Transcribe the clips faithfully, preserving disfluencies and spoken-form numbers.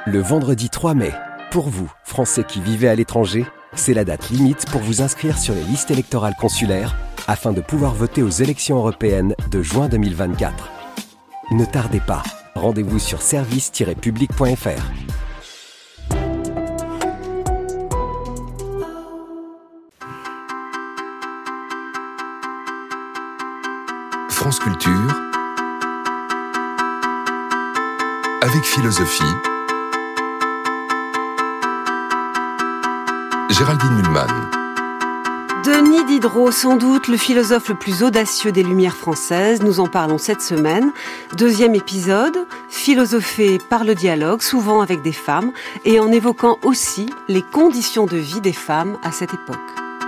Le vendredi trois mai, pour vous, Français qui vivez à l'étranger, c'est la date limite pour vous inscrire sur les listes électorales consulaires afin de pouvoir voter aux élections européennes de juin deux mille vingt-quatre. Ne tardez pas, rendez-vous sur service tiret public point f r. France Culture avec philosophie. Géraldine Mühlmann. Denis Diderot, sans doute le philosophe le plus audacieux des Lumières françaises, nous en parlons cette semaine. Deuxième épisode, philosopher par le dialogue, souvent avec des femmes, et en évoquant aussi les conditions de vie des femmes à cette époque.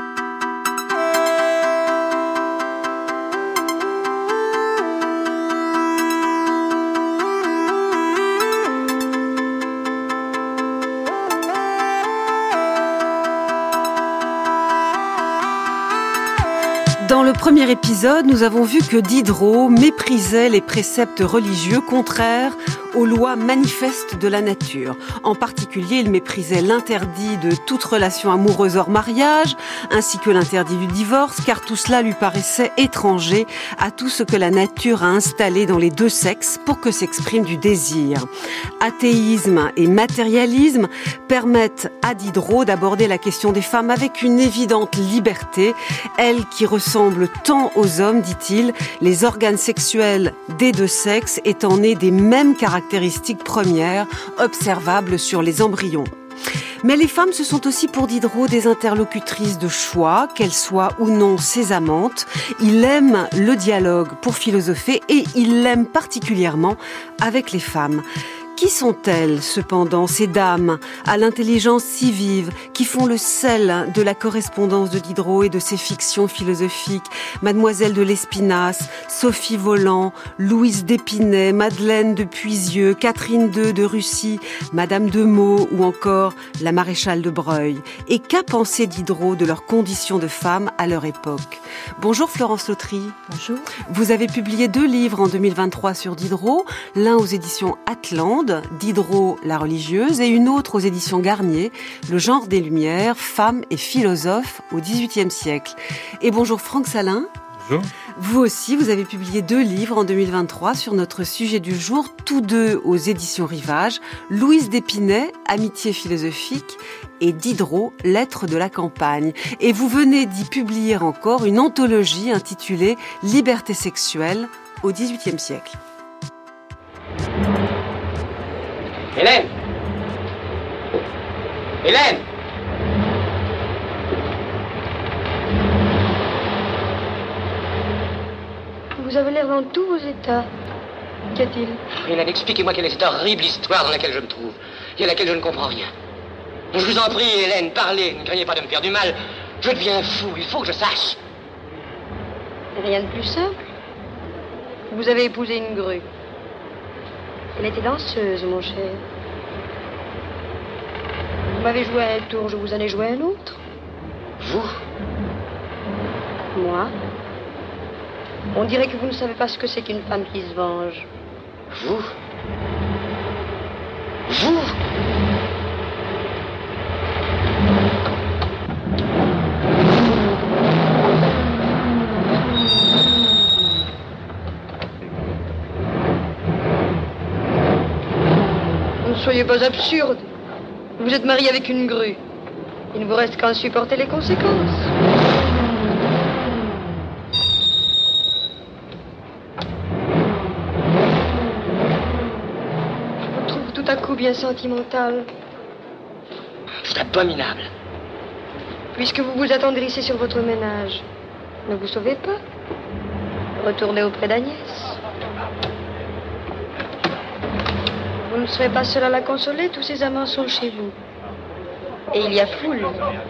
Dans le premier épisode, nous avons vu que Diderot méprisait les préceptes religieux contraires aux lois manifestes de la nature. En particulier, il méprisait l'interdit de toute relation amoureuse hors mariage, ainsi que l'interdit du divorce, car tout cela lui paraissait étranger à tout ce que la nature a installé dans les deux sexes pour que s'exprime du désir. Athéisme et matérialisme permettent à Diderot d'aborder la question des femmes avec une évidente liberté, elle qui ressemble tant aux hommes, dit-il, les organes sexuels des deux sexes étant nés des mêmes caractéristiques premières observables sur les embryons. Mais les femmes, ce sont aussi pour Diderot des interlocutrices de choix, qu'elles soient ou non ses amantes. Il aime le dialogue pour philosopher et il l'aime particulièrement avec les femmes. Qui sont-elles, cependant, ces dames à l'intelligence si vive, qui font le sel de la correspondance de Diderot et de ses fictions philosophiques? Mademoiselle de Lespinasse, Sophie Volant, Louise d'Épinay, Madeleine de Puisieux, Catherine deux de Russie, Madame de Meaux ou encore la maréchale de Breuil. Et qu'a pensé Diderot de leurs conditions de femmes à leur époque? Bonjour Florence Lautry. Bonjour. Vous avez publié deux livres en deux mille vingt-trois sur Diderot, l'un aux éditions Atlante, Diderot, la religieuse, et une autre aux éditions Garnier, Le genre des Lumières, femmes et philosophes au dix-huitième siècle. Et bonjour Franck Salin. Bonjour. Vous aussi, vous avez publié deux livres en deux mille vingt-trois sur notre sujet du jour, tous deux aux éditions Rivage, Louise d'Épinay, Amitié philosophique, et Diderot, Lettres de la campagne. Et vous venez d'y publier encore une anthologie intitulée Liberté sexuelle au dix-huitième siècle. Hélène Hélène Vous avez l'air dans tous vos états. Qu'y a-t-il? Hélène, expliquez-moi quelle est cette horrible histoire dans laquelle je me trouve, et à laquelle je ne comprends rien. Je vous en prie, Hélène, parlez, ne craignez pas de me faire du mal. Je deviens fou, il faut que je sache. Rien de plus simple. Vous avez épousé une grue. Elle était danseuse, mon cher. Vous m'avez joué un tour, je vous en ai joué un autre. Vous? Moi? On dirait que vous ne savez pas ce que c'est qu'une femme qui se venge. Vous? Vous? Ne soyez pas absurde. Vous êtes marié avec une grue. Il ne vous reste qu'à en supporter les conséquences. Je vous trouve tout à coup bien sentimental. C'est abominable. Puisque vous vous attendrissez sur votre ménage, ne vous sauvez pas. Retournez auprès d'Agnès. Vous ne serez pas seul à la consoler, tous ses amants sont chez vous. Et il y a foule.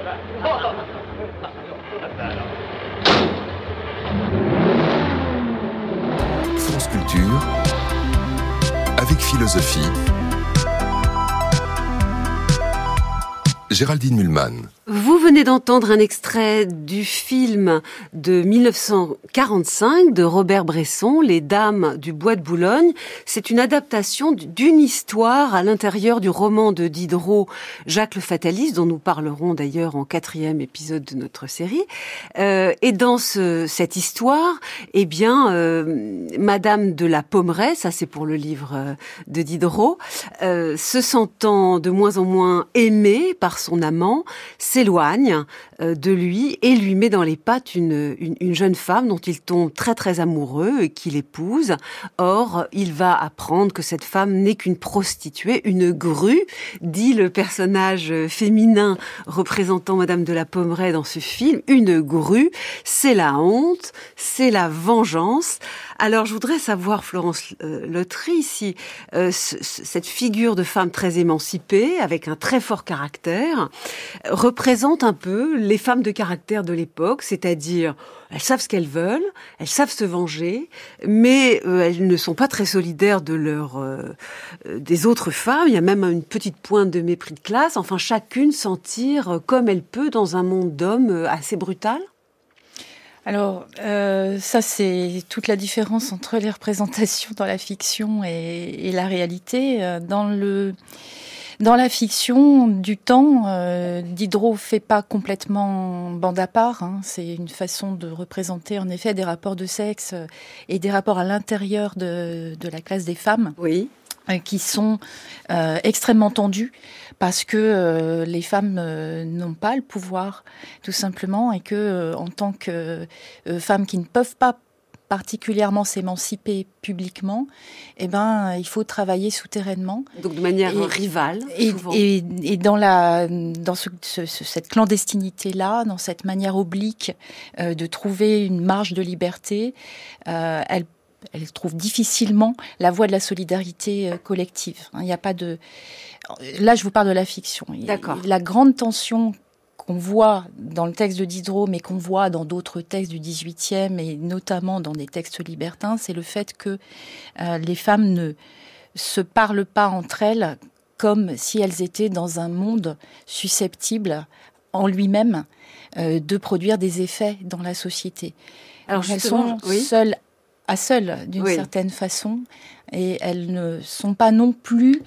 France Culture avec philosophie. Géraldine Mühlmann. Vous venez d'entendre un extrait du film de dix-neuf cent quarante-cinq de Robert Bresson, Les Dames du Bois de Boulogne. C'est une adaptation d'une histoire à l'intérieur du roman de Diderot, Jacques le Fataliste, dont nous parlerons d'ailleurs en quatrième épisode de notre série. Euh, et dans ce, cette histoire, eh bien, euh, Madame de la Pommeraye, ça c'est pour le livre de Diderot, euh, se sentant de moins en moins aimée par son amant, s'éloigne de lui et lui met dans les pattes une, une, une jeune femme dont il tombe très très amoureux et qu'il épouse. Or, il va apprendre que cette femme n'est qu'une prostituée, une grue, dit le personnage féminin représentant Madame de la Pommeraye dans ce film. Une grue, c'est la honte, c'est la vengeance. Alors, je voudrais savoir, Florence euh, Lotry, si euh, ce, cette figure de femme très émancipée, avec un très fort caractère, euh, représente un peu les femmes de caractère de l'époque, c'est-à-dire elles savent ce qu'elles veulent, elles savent se venger, mais euh, elles ne sont pas très solidaires de leur, euh, des autres femmes. Il y a même une petite pointe de mépris de classe. Enfin, chacune s'en tire comme elle peut dans un monde d'hommes assez brutal. Alors, euh, ça, c'est toute la différence entre les représentations dans la fiction et, et la réalité. Dans le, dans la fiction du temps, euh, Diderot fait pas complètement bande à part. Hein. C'est une façon de représenter, en effet, des rapports de sexe et des rapports à l'intérieur de, de la classe des femmes. Oui. Qui sont euh, extrêmement tendus parce que euh, les femmes euh, n'ont pas le pouvoir, tout simplement, et que euh, en tant que euh, femmes qui ne peuvent pas particulièrement s'émanciper publiquement, eh ben il faut travailler souterrainement. Donc de manière et, rivale. Et, souvent. et, et dans la dans ce, ce, cette clandestinité là, dans cette manière oblique euh, de trouver une marge de liberté, euh, elle Elle trouve difficilement la voie de la solidarité collective. Il n'y a pas de. Là, je vous parle de la fiction. D'accord. La grande tension qu'on voit dans le texte de Diderot, mais qu'on voit dans d'autres textes du dix-huitième et notamment dans des textes libertins, c'est le fait que euh, les femmes ne se parlent pas entre elles comme si elles étaient dans un monde susceptible en lui-même euh, de produire des effets dans la société. Alors, elles sont oui. seules. à seules, d'une oui. certaine façon, et elles ne sont pas non plus...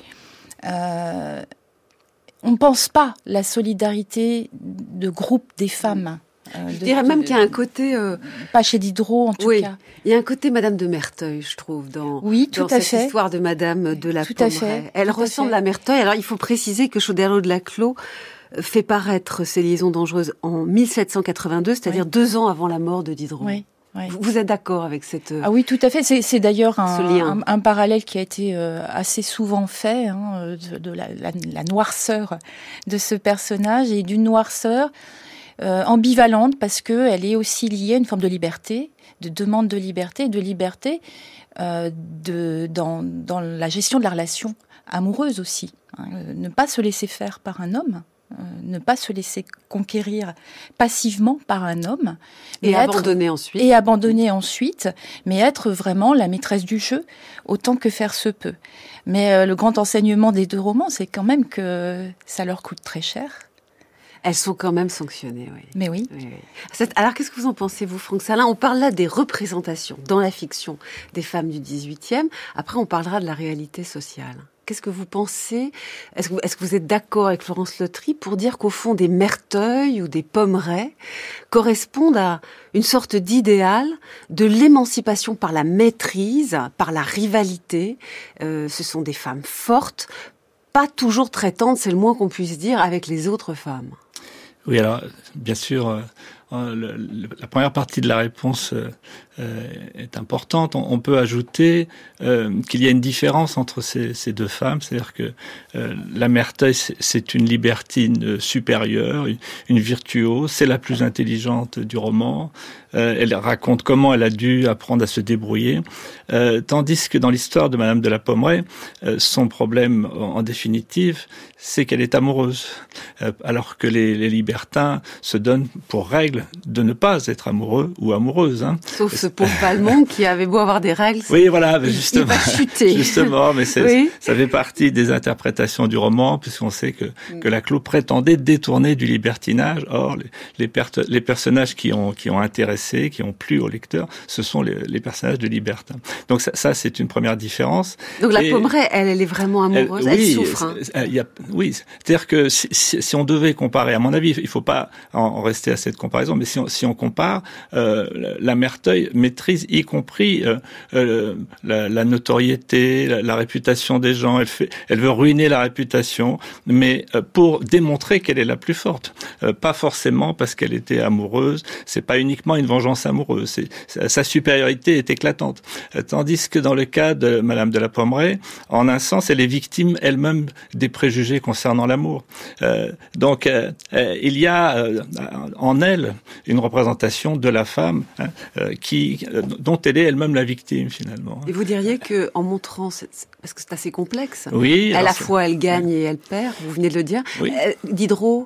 Euh, on ne pense pas la solidarité de groupe des femmes. Euh, je de, dirais de, même qu'il y a un côté... Euh... Pas chez Diderot, en tout oui. cas. Il y a un côté Madame de Merteuil, je trouve, dans, oui, tout dans à cette fait. histoire de Madame de la tout Pommeraye. Elle tout ressemble à, à Merteuil. Alors, il faut préciser que Chauderlot de Laclos fait paraître ses Liaisons dangereuses en mille sept cent quatre-vingt-deux, c'est-à-dire oui. deux ans avant la mort de Diderot. Oui. Oui. Vous êtes d'accord avec cette Ah oui, tout à fait. C'est, c'est d'ailleurs un, lien. un, un parallèle qui a été euh, assez souvent fait hein, de, de la, la, la noirceur de ce personnage et d'une noirceur euh, ambivalente parce que elle est aussi liée à une forme de liberté, de demande de liberté, de liberté euh, de dans dans la gestion de la relation amoureuse aussi. Hein, ne pas se laisser faire par un homme. Euh, ne pas se laisser conquérir passivement par un homme. Et être, abandonner ensuite. Et abandonner ensuite, mais être vraiment la maîtresse du jeu, autant que faire se peut. Mais euh, le grand enseignement des deux romans, c'est quand même que ça leur coûte très cher. Elles sont quand même sanctionnées, oui. Mais oui. oui, oui. Alors, qu'est-ce que vous en pensez, vous, Franck Salin ? On parle là des représentations dans la fiction des femmes du dix-huitième. Après, on parlera de la réalité sociale. Qu'est-ce que vous pensez ? Est-ce que, est-ce que vous êtes d'accord avec Florence Lotry pour dire qu'au fond, des Merteuil ou des Pommeraye correspondent à une sorte d'idéal de l'émancipation par la maîtrise, par la rivalité ? euh, Ce sont des femmes fortes, pas toujours traitantes, c'est le moins qu'on puisse dire, avec les autres femmes. Oui, alors, bien sûr, euh, le, le, la première partie de la réponse euh, est importante. On, on peut ajouter euh, qu'il y a une différence entre ces, ces deux femmes, c'est-à-dire que euh, la Merteuil, c'est, c'est une libertine supérieure, une, une virtuose, c'est la plus intelligente du roman. Euh, elle raconte comment elle a dû apprendre à se débrouiller, euh, tandis que dans l'histoire de Madame de la Pommeraye, euh, son problème, en, en définitive, c'est qu'elle est amoureuse, euh, alors que les, les libertins se donnent pour règle de ne pas être amoureux ou amoureuse. Hein. Sauf ce pauvre Valmont qui avait beau avoir des règles. Oui, voilà, mais il, justement, il va chuter. Justement, mais c'est, oui. ça fait partie des interprétations du roman, puisqu'on sait que, que Laclos prétendait détourner du libertinage. Or, les, les, per- les personnages qui ont, qui ont intéressé, qui ont plu au lecteur, ce sont les, les personnages de libertin. Donc ça, ça, c'est une première différence. Donc la Et Pommeraye, elle, elle est vraiment amoureuse, elle, oui, elle souffre. Hein. Il y a, oui, c'est-à-dire que si, si, si on devait comparer, à mon avis, il ne faut pas en rester à cette comparaison, mais si on, si on compare, euh, la Merteuil maîtrise y compris euh, euh, la, la notoriété, la, la réputation des gens. Elle fait, elle veut ruiner la réputation, mais euh, pour démontrer qu'elle est la plus forte, euh, pas forcément parce qu'elle était amoureuse. C'est pas uniquement une vengeance amoureuse. C'est, sa supériorité est éclatante. Euh, tandis que dans le cas de Madame de la Pommeraye, en un sens, elle est victime elle-même des préjugés concernant l'amour. Euh, donc, euh, euh, il y a euh, en elle une représentation de la femme hein, euh, qui, euh, dont elle est elle-même la victime finalement. Et vous diriez que en montrant, cette, parce que c'est assez complexe, oui, à la fois elle gagne oui. et elle perd, vous venez de le dire, oui. euh, Diderot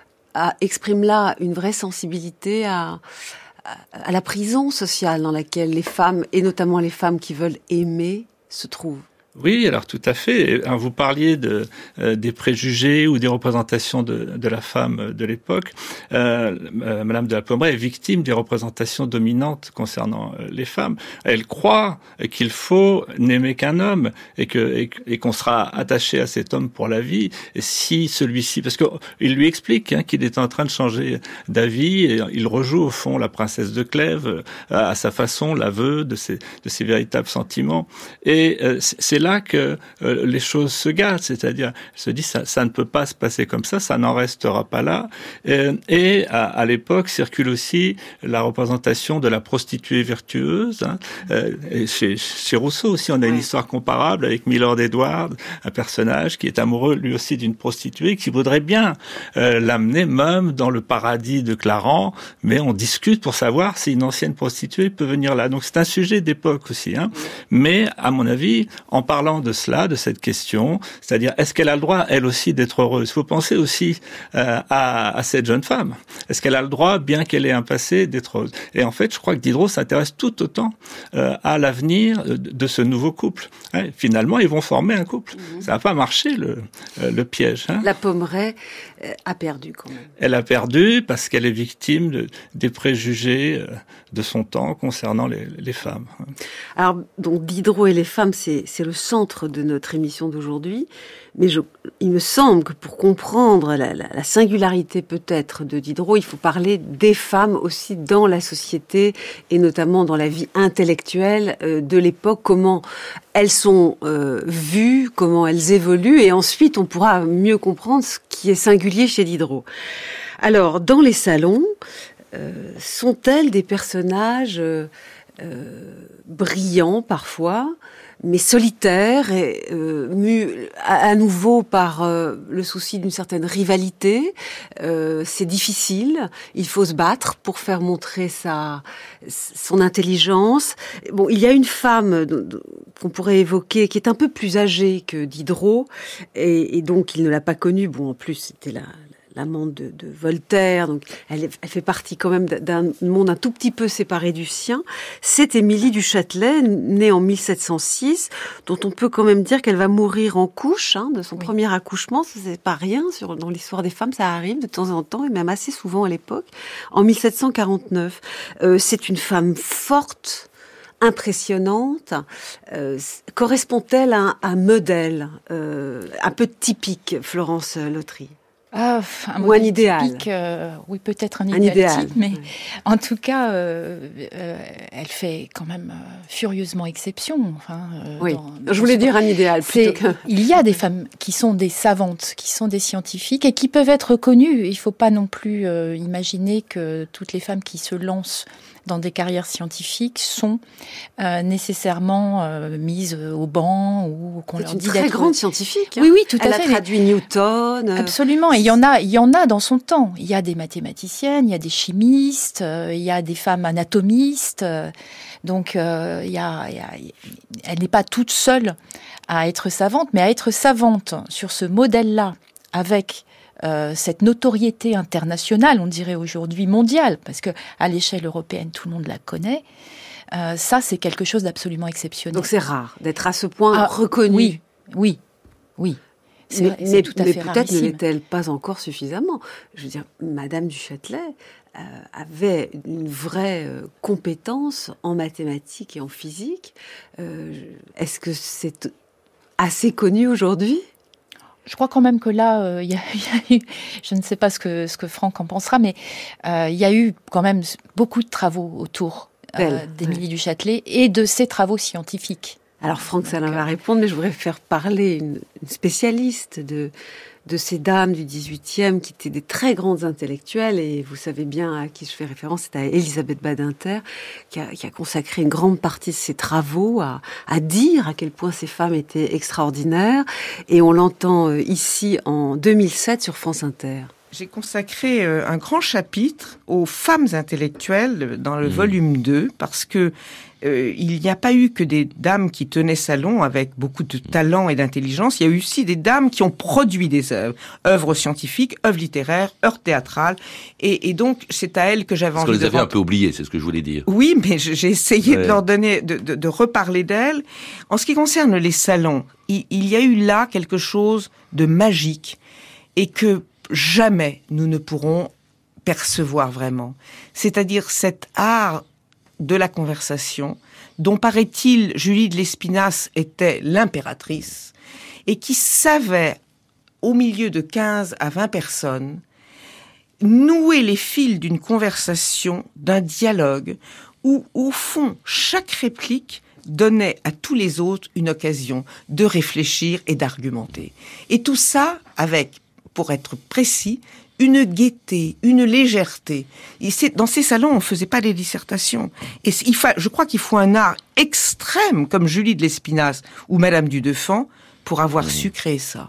a, exprime là une vraie sensibilité à, à, à la prison sociale dans laquelle les femmes, et notamment les femmes qui veulent aimer, se trouvent. Oui, alors tout à fait. Vous parliez de, euh, des préjugés ou des représentations de, de la femme de l'époque. Euh, Madame de la Pommeraye est victime des représentations dominantes concernant les femmes. Elle croit qu'il faut n'aimer qu'un homme et, que, et, et qu'on sera attaché à cet homme pour la vie si celui-ci... Parce qu'il lui explique hein, qu'il est en train de changer d'avis et il rejoue au fond la princesse de Clèves à sa façon, l'aveu de ses, de ses véritables sentiments. Et euh, c'est là que euh, les choses se gâtent, c'est-à-dire, elle se dit ça, ça ne peut pas se passer comme ça, ça n'en restera pas là. Et, et à, à l'époque circule aussi la représentation de la prostituée vertueuse. Hein. Euh, et chez, chez Rousseau aussi, on a une histoire comparable avec Milord Edward, un personnage qui est amoureux lui aussi d'une prostituée qui voudrait bien euh, l'amener même dans le paradis de Clarens, mais on discute pour savoir si une ancienne prostituée peut venir là. Donc c'est un sujet d'époque aussi. Hein. Mais à mon avis, en parlant de cela, de cette question, c'est-à-dire est-ce qu'elle a le droit, elle aussi, d'être heureuse ? Il faut penser aussi euh, à, à cette jeune femme. Est-ce qu'elle a le droit, bien qu'elle ait un passé, d'être heureuse ? Et en fait, je crois que Diderot s'intéresse tout autant euh, à l'avenir de, de ce nouveau couple. Hein, finalement, ils vont former un couple. Mmh. Ça n'a pas marché, le, euh, le piège. Hein. La Pommeraye euh, a perdu quand même. Elle a perdu parce qu'elle est victime de, des préjugés euh, de son temps concernant les, les femmes. Alors, donc Diderot et les femmes, c'est, c'est le centre de notre émission d'aujourd'hui, mais je, il me semble que pour comprendre la, la, la singularité peut-être de Diderot, il faut parler des femmes aussi dans la société et notamment dans la vie intellectuelle euh, de l'époque, comment elles sont euh, vues, comment elles évoluent, et ensuite on pourra mieux comprendre ce qui est singulier chez Diderot. Alors, dans les salons, euh, sont-elles des personnages euh, euh, brillants parfois, mais solitaire et euh, mu à, à nouveau par euh, le souci d'une certaine rivalité. Euh, c'est difficile, il faut se battre pour faire montrer sa son intelligence. Bon, il y a une femme qu'on pourrait évoquer qui est un peu plus âgée que Diderot et, et donc il ne l'a pas connue. Bon, en plus c'était la l'amante de, de Voltaire, donc elle, elle fait partie quand même d'un monde un tout petit peu séparé du sien. C'est Émilie du Châtelet, née en mille sept cent six, dont on peut quand même dire qu'elle va mourir en couche, hein, de son oui. premier accouchement. C'est pas rien sur, dans l'histoire des femmes, ça arrive de temps en temps, et même assez souvent à l'époque, en mille sept cent quarante-neuf. Euh, c'est une femme forte, impressionnante. Euh, correspond-elle à un, un modèle euh, un peu typique, Florence Lautry? Ah, un Ou un idéal. Typique, euh, oui, peut-être un idéal, un idéal. Type, mais oui. En tout cas, euh, euh, elle fait quand même euh, furieusement exception. Enfin, euh, oui, dans, dans je voulais dire un idéal plutôt que... Il y a des femmes qui sont des savantes, qui sont des scientifiques et qui peuvent être connues. Il ne faut pas non plus euh, imaginer que toutes les femmes qui se lancent dans des carrières scientifiques sont euh, nécessairement euh, mises au banc ou qu'on leur dit d'être... C'est une très grande scientifique. Hein. Oui, oui, tout Elle à fait. Elle a traduit Newton. Absolument. Et il y en a, il y en a dans son temps. Il y a des mathématiciennes, il y a des chimistes, euh, il y a des femmes anatomistes. Euh, donc, euh, il y a, il y a, elle n'est pas toute seule à être savante, mais à être savante sur ce modèle-là, avec Euh, cette notoriété internationale, on dirait aujourd'hui mondiale, parce que à l'échelle européenne, tout le monde la connaît. Euh, ça, c'est quelque chose d'absolument exceptionnel. Donc c'est rare d'être à ce point ah, reconnu. Oui, oui, oui. C'est, mais vrai, c'est mais, tout à mais fait peut-être rarissime. ne l'est-elle pas encore suffisamment. Je veux dire, Madame du Châtelet euh, avait une vraie euh, compétence en mathématiques et en physique. Euh, est-ce que c'est assez connu aujourd'hui ? Je crois quand même que là, il euh, y, y a eu, je ne sais pas ce que, ce que Franck en pensera, mais il euh, y a eu quand même beaucoup de travaux autour euh, d'Émilie ouais. du Châtelet et de ses travaux scientifiques. Alors Franck Salin va répondre, mais je voudrais faire parler une, une spécialiste de, de ces dames du dix-huitième qui étaient des très grandes intellectuelles, et vous savez bien à qui je fais référence, c'est à Elisabeth Badinter, qui a, qui a consacré une grande partie de ses travaux à, à dire à quel point ces femmes étaient extraordinaires, et on l'entend ici en deux mille sept sur France Inter. J'ai consacré un grand chapitre aux femmes intellectuelles dans le mmh. volume deux, parce que euh, il n'y a pas eu que des dames qui tenaient salon avec beaucoup de talent et d'intelligence. Il y a eu aussi des dames qui ont produit des œuvres, œuvres scientifiques, œuvres littéraires, œuvres théâtrales. Et, et donc, c'est à elles que j'avais Parce envie de... Parce qu'on les avait rent... un peu oubliées, c'est ce que je voulais dire. Oui, mais j'ai essayé ouais. de leur donner, de, de, de reparler d'elles. En ce qui concerne les salons, il, il y a eu là quelque chose de magique et que jamais nous ne pourrons percevoir vraiment. C'est-à-dire cet art de la conversation, dont paraît-il Julie de Lespinasse était l'impératrice, et qui savait, au milieu de quinze à vingt personnes, nouer les fils d'une conversation, d'un dialogue, où, au fond, chaque réplique donnait à tous les autres une occasion de réfléchir et d'argumenter. Et tout ça avec, pour être précis, une gaieté, une légèreté. Et dans ces salons, on ne faisait pas des dissertations. Et il fa, je crois qu'il faut un art extrême, comme Julie de Lespinasse ou Madame du Deffand, pour avoir mmh. su créer ça.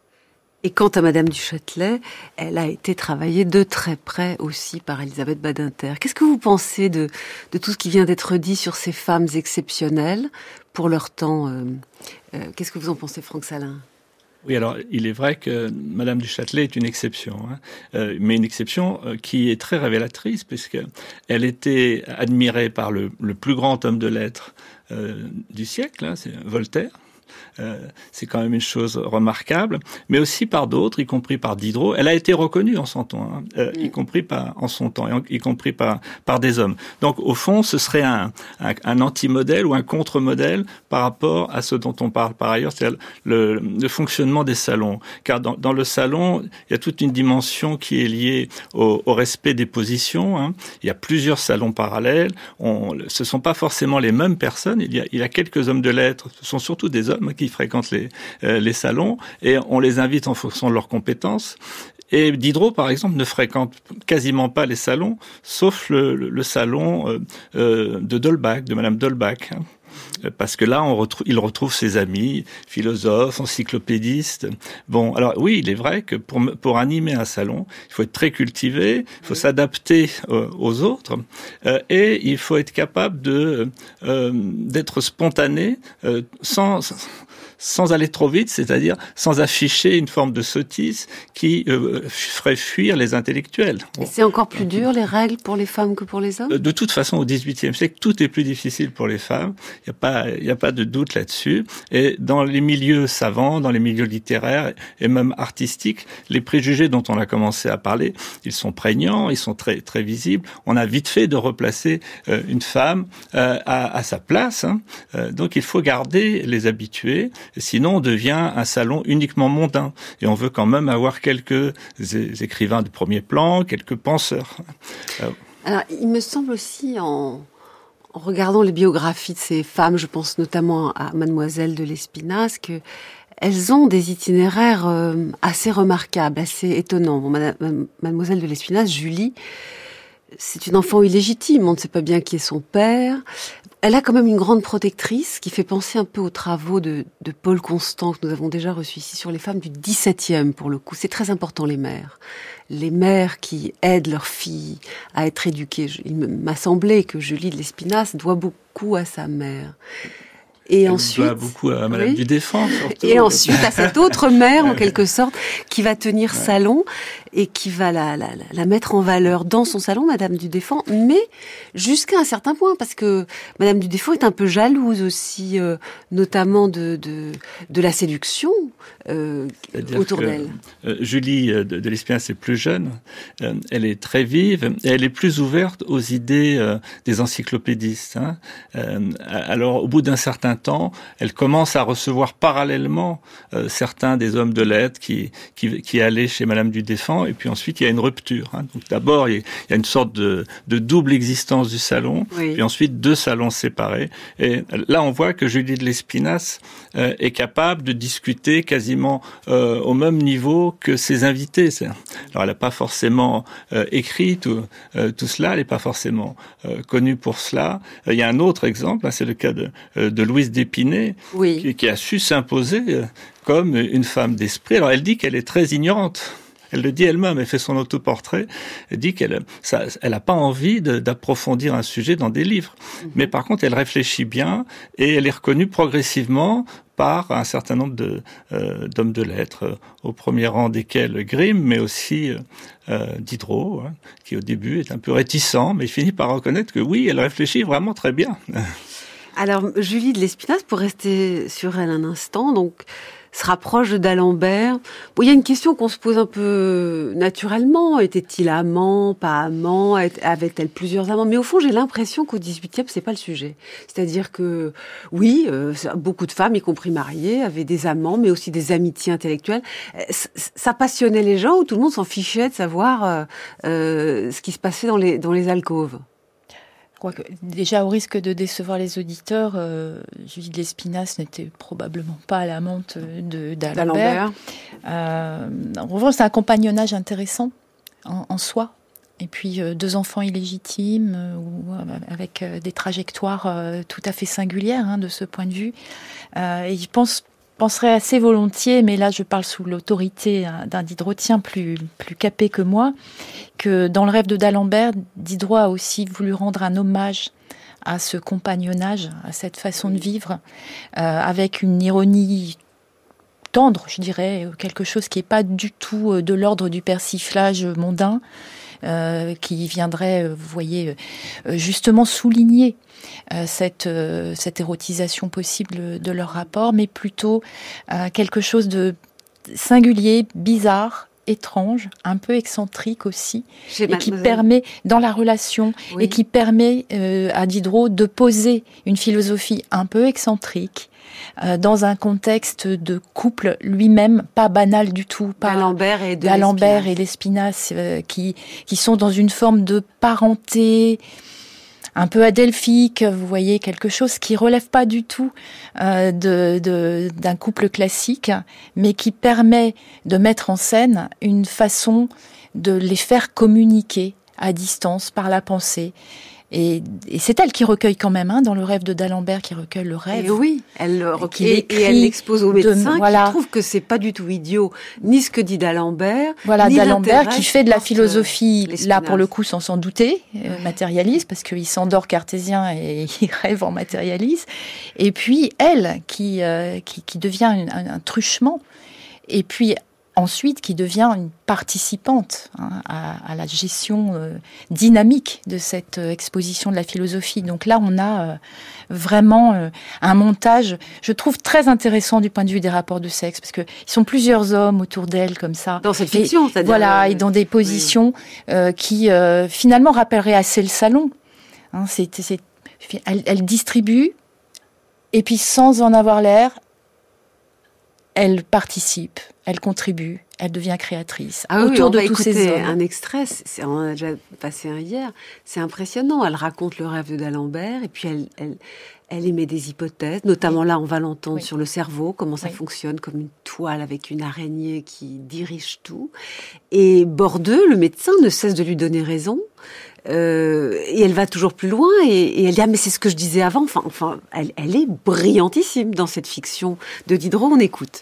Et quant à Madame du Châtelet, elle a été travaillée de très près aussi par Elisabeth Badinter. Qu'est-ce que vous pensez de, de tout ce qui vient d'être dit sur ces femmes exceptionnelles pour leur temps euh, euh, Qu'est-ce que vous en pensez, Franck Salin ? Oui, alors il est vrai que Madame du Châtelet est une exception, hein, euh, mais une exception euh, qui est très révélatrice, puisqu'elle était admirée par le, le plus grand homme de lettres euh, du siècle, hein, c'est Voltaire. Euh, c'est quand même une chose remarquable, mais aussi par d'autres, y compris par Diderot. Elle a été reconnue en son temps, hein, euh, y compris par, en son temps, y compris par, par des hommes. Donc, au fond, ce serait un, un, un anti-modèle ou un contre-modèle par rapport à ce dont on parle par ailleurs, c'est-à-dire le, le fonctionnement des salons. Car dans, dans le salon, il y a toute une dimension qui est liée au, au respect des positions. Hein. Il y a plusieurs salons parallèles. On, ce ne sont pas forcément les mêmes personnes. Il y a, il y a quelques hommes de lettres, ce sont surtout des hommes qui fréquentent les, euh, les salons, et on les invite en fonction de leurs compétences. Et Diderot, par exemple, ne fréquente quasiment pas les salons, sauf le, le, le salon euh, euh, de D'Holbach, de Madame d'Holbach. Hein. Parce que là, on retrouve, il retrouve ses amis, philosophes, encyclopédistes. Bon, alors oui, il est vrai que pour, pour animer un salon, il faut être très cultivé, il faut oui. s'adapter euh, aux autres, euh, et il faut être capable de euh, d'être spontané, euh, sans sans aller trop vite, c'est-à-dire sans afficher une forme de sottise qui euh, ferait fuir les intellectuels. Et c'est encore plus dur, les règles, pour les femmes que pour les hommes ? De toute façon, au dix-huitième siècle, tout est plus difficile pour les femmes. Il n'y a pas, il n'y a pas de doute là-dessus. Et dans les milieux savants, dans les milieux littéraires et même artistiques, les préjugés dont on a commencé à parler, ils sont prégnants, ils sont très, très visibles. On a vite fait de replacer euh, une femme euh, à, à sa place. Hein. Euh, donc il faut garder les habitués. Sinon, on devient un salon uniquement mondain. Et on veut quand même avoir quelques écrivains de premier plan, quelques penseurs. Euh... Alors, il me semble aussi, en, en regardant les biographies de ces femmes, je pense notamment à Mademoiselle de Lespinasse, que elles ont des itinéraires euh, assez remarquables, assez étonnants. Bon, Madame, Mademoiselle de Lespinasse, Julie, c'est une enfant illégitime. On ne sait pas bien qui est son père. Elle a quand même une grande protectrice qui fait penser un peu aux travaux de, de Paul Constant que nous avons déjà reçus ici sur les femmes du dix-septième pour le coup. C'est très important, les mères. Les mères qui aident leurs filles à être éduquées. Il m'a semblé que Julie de Lespinasse doit beaucoup à sa mère. Et Elle ensuite, doit beaucoup à Madame oui. du Deffand, surtout. Et ensuite à cette autre mère, en quelque sorte, qui va tenir ouais. salon. et qui va la, la, la mettre en valeur dans son salon, Madame du Deffand, mais jusqu'à un certain point, parce que Madame du Deffand est un peu jalouse aussi, euh, notamment de, de, de la séduction euh, autour que, d'elle. Euh, Julie de, de Lespinasse est plus jeune, euh, elle est très vive, et elle est plus ouverte aux idées euh, des encyclopédistes. Hein. Euh, alors, au bout d'un certain temps, elle commence à recevoir parallèlement euh, certains des hommes de lettres qui, qui, qui allaient chez Madame du Deffand, et puis ensuite il y a une rupture. Hein. Donc d'abord il y a une sorte de, de double existence du salon, oui. Puis ensuite deux salons séparés. Et là on voit que Julie de Lespinasse euh, est capable de discuter quasiment euh, au même niveau que ses invités. Alors elle n'a pas forcément euh, écrit tout, euh, tout cela, elle n'est pas forcément euh, connue pour cela. Euh, il y a un autre exemple, hein, c'est le cas de, euh, de Louise d'Épinay, oui. qui, qui a su s'imposer euh, comme une femme d'esprit. Alors elle dit qu'elle est très ignorante. Elle le dit elle-même, elle fait son autoportrait, elle dit qu'elle ça, elle n'a pas envie de, d'approfondir un sujet dans des livres. Mmh. Mais par contre, elle réfléchit bien et elle est reconnue progressivement par un certain nombre de, euh, d'hommes de lettres, euh, au premier rang desquels Grimm, mais aussi euh, Diderot, hein, qui au début est un peu réticent, mais il finit par reconnaître que oui, elle réfléchit vraiment très bien. Alors, Julie de Lespinasse, pour rester sur elle un instant, donc se rapproche d'Alembert. Bon, il y a une question qu'on se pose un peu naturellement. Était-il amant, pas amant? Avait-elle plusieurs amants? Mais au fond, j'ai l'impression qu'au dix-huitième, c'est pas le sujet. C'est-à-dire que, oui, euh, beaucoup de femmes, y compris mariées, avaient des amants, mais aussi des amitiés intellectuelles. Ça passionnait les gens ou tout le monde s'en fichait de savoir euh, euh, ce qui se passait dans les, dans les alcôves? Je crois que déjà, au risque de décevoir les auditeurs, euh, Julie de Lespinasse n'était probablement pas l'amante de, d'Alembert. Euh, en revanche, c'est un compagnonnage intéressant en, en soi. Et puis, euh, deux enfants illégitimes, euh, ou, euh, avec euh, des trajectoires euh, tout à fait singulières hein, de ce point de vue. Euh, et je pense... penserais assez volontiers, mais là je parle sous l'autorité d'un Diderotien plus, plus capé que moi, que dans le rêve de d'Alembert, Diderot a aussi voulu rendre un hommage à ce compagnonnage, à cette façon de vivre, euh, avec une ironie tendre, je dirais, quelque chose qui n'est pas du tout de l'ordre du persiflage mondain, euh, qui viendrait, vous voyez, justement souligner Euh, cette, euh, cette érotisation possible de leur rapport, mais plutôt euh, quelque chose de singulier, bizarre, étrange, un peu excentrique aussi, Chez et qui permet, dans la relation, oui. et qui permet euh, à Diderot de poser une philosophie un peu excentrique, euh, dans un contexte de couple lui-même pas banal du tout, pas d'Alembert et de d'Alembert et Lespinasse, euh, qui, qui sont dans une forme de parenté un peu adelphique, vous voyez, quelque chose qui relève pas du tout euh, de, de, d'un couple classique, mais qui permet de mettre en scène une façon de les faire communiquer à distance par la pensée. Et, et c'est elle qui recueille quand même, hein, dans le rêve de d'Alembert, qui recueille le rêve. Et oui, elle le recueille et, et elle l'expose au médecin, de, voilà. qui trouve que c'est pas du tout idiot, ni ce que dit d'Alembert. Voilà, ni d'Alembert qui fait de la philosophie, là pour le coup sans s'en douter, euh, matérialiste, parce qu'il s'endort cartésien et il rêve en matérialiste. Et puis elle qui euh, qui, qui devient un, un, un truchement. Et puis ensuite, qui devient une participante hein, à, à la gestion euh, dynamique de cette euh, exposition de la philosophie. Donc là, on a euh, vraiment euh, un montage, je trouve, très intéressant du point de vue des rapports de sexe, parce qu'ils sont plusieurs hommes autour d'elle, comme ça. Dans cette fiction, et, c'est-à-dire... Voilà, euh, et dans des positions oui. euh, qui, euh, finalement, rappelleraient assez le salon. Hein, c'est, c'est, elle, elle distribue, et puis sans en avoir l'air, elle participe, elle contribue, elle devient créatrice. Ah oui, autour on de va tous écouter ces hommes. Un extrait, c'est, on a déjà passé un hier, c'est impressionnant. Elle raconte le rêve de d'Alembert et puis elle, elle, elle émet des hypothèses, notamment là, on va l'entendre oui. sur le cerveau, comment ça oui. fonctionne, comme une toile avec une araignée qui dirige tout. Et Bordeu, le médecin, ne cesse de lui donner raison. Euh, et elle va toujours plus loin et, et elle dit ah mais c'est ce que je disais avant. Enfin, enfin, elle, elle est brillantissime dans cette fiction de Diderot. On écoute.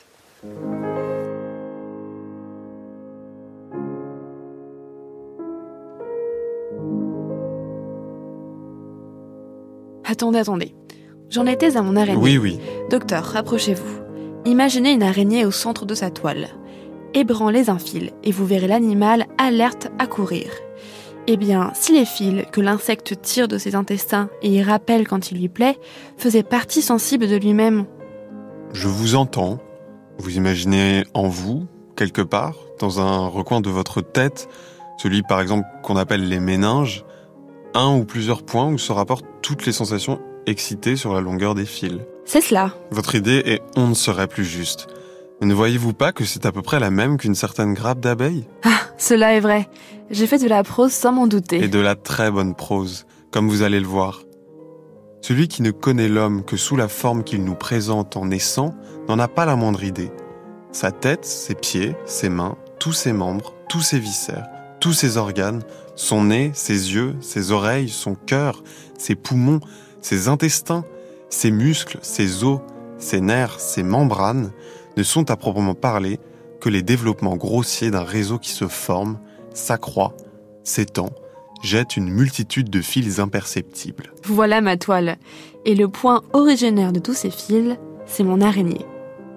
Attendez, attendez. J'en étais à mon araignée. Oui, oui. Docteur, rapprochez-vous. Imaginez une araignée au centre de sa toile. ébranlez un fil et vous verrez l'animal alerte à courir. Eh bien, si les fils que l'insecte tire de ses intestins et y rappelle quand il lui plaît, faisaient partie sensible de lui-même. Je vous entends. Vous imaginez en vous, quelque part, dans un recoin de votre tête, celui par exemple qu'on appelle les méninges, un ou plusieurs points où se rapportent toutes les sensations excitées sur la longueur des fils. C'est cela. Votre idée est on ne serait plus juste. Mais ne voyez-vous pas que c'est à peu près la même qu'une certaine grappe d'abeilles ? Ah, cela est vrai. J'ai fait de la prose sans m'en douter. Et de la très bonne prose, comme vous allez le voir. Celui qui ne connaît l'homme que sous la forme qu'il nous présente en naissant n'en a pas la moindre idée. Sa tête, ses pieds, ses mains, tous ses membres, tous ses viscères, tous ses organes, son nez, ses yeux, ses oreilles, son cœur, ses poumons, ses intestins, ses muscles, ses os, ses nerfs, ses membranes ne sont à proprement parler que les développements grossiers d'un réseau qui se forme, s'accroît, s'étend, jette une multitude de fils imperceptibles. Voilà ma toile. Et le point originaire de tous ces fils, c'est mon araignée.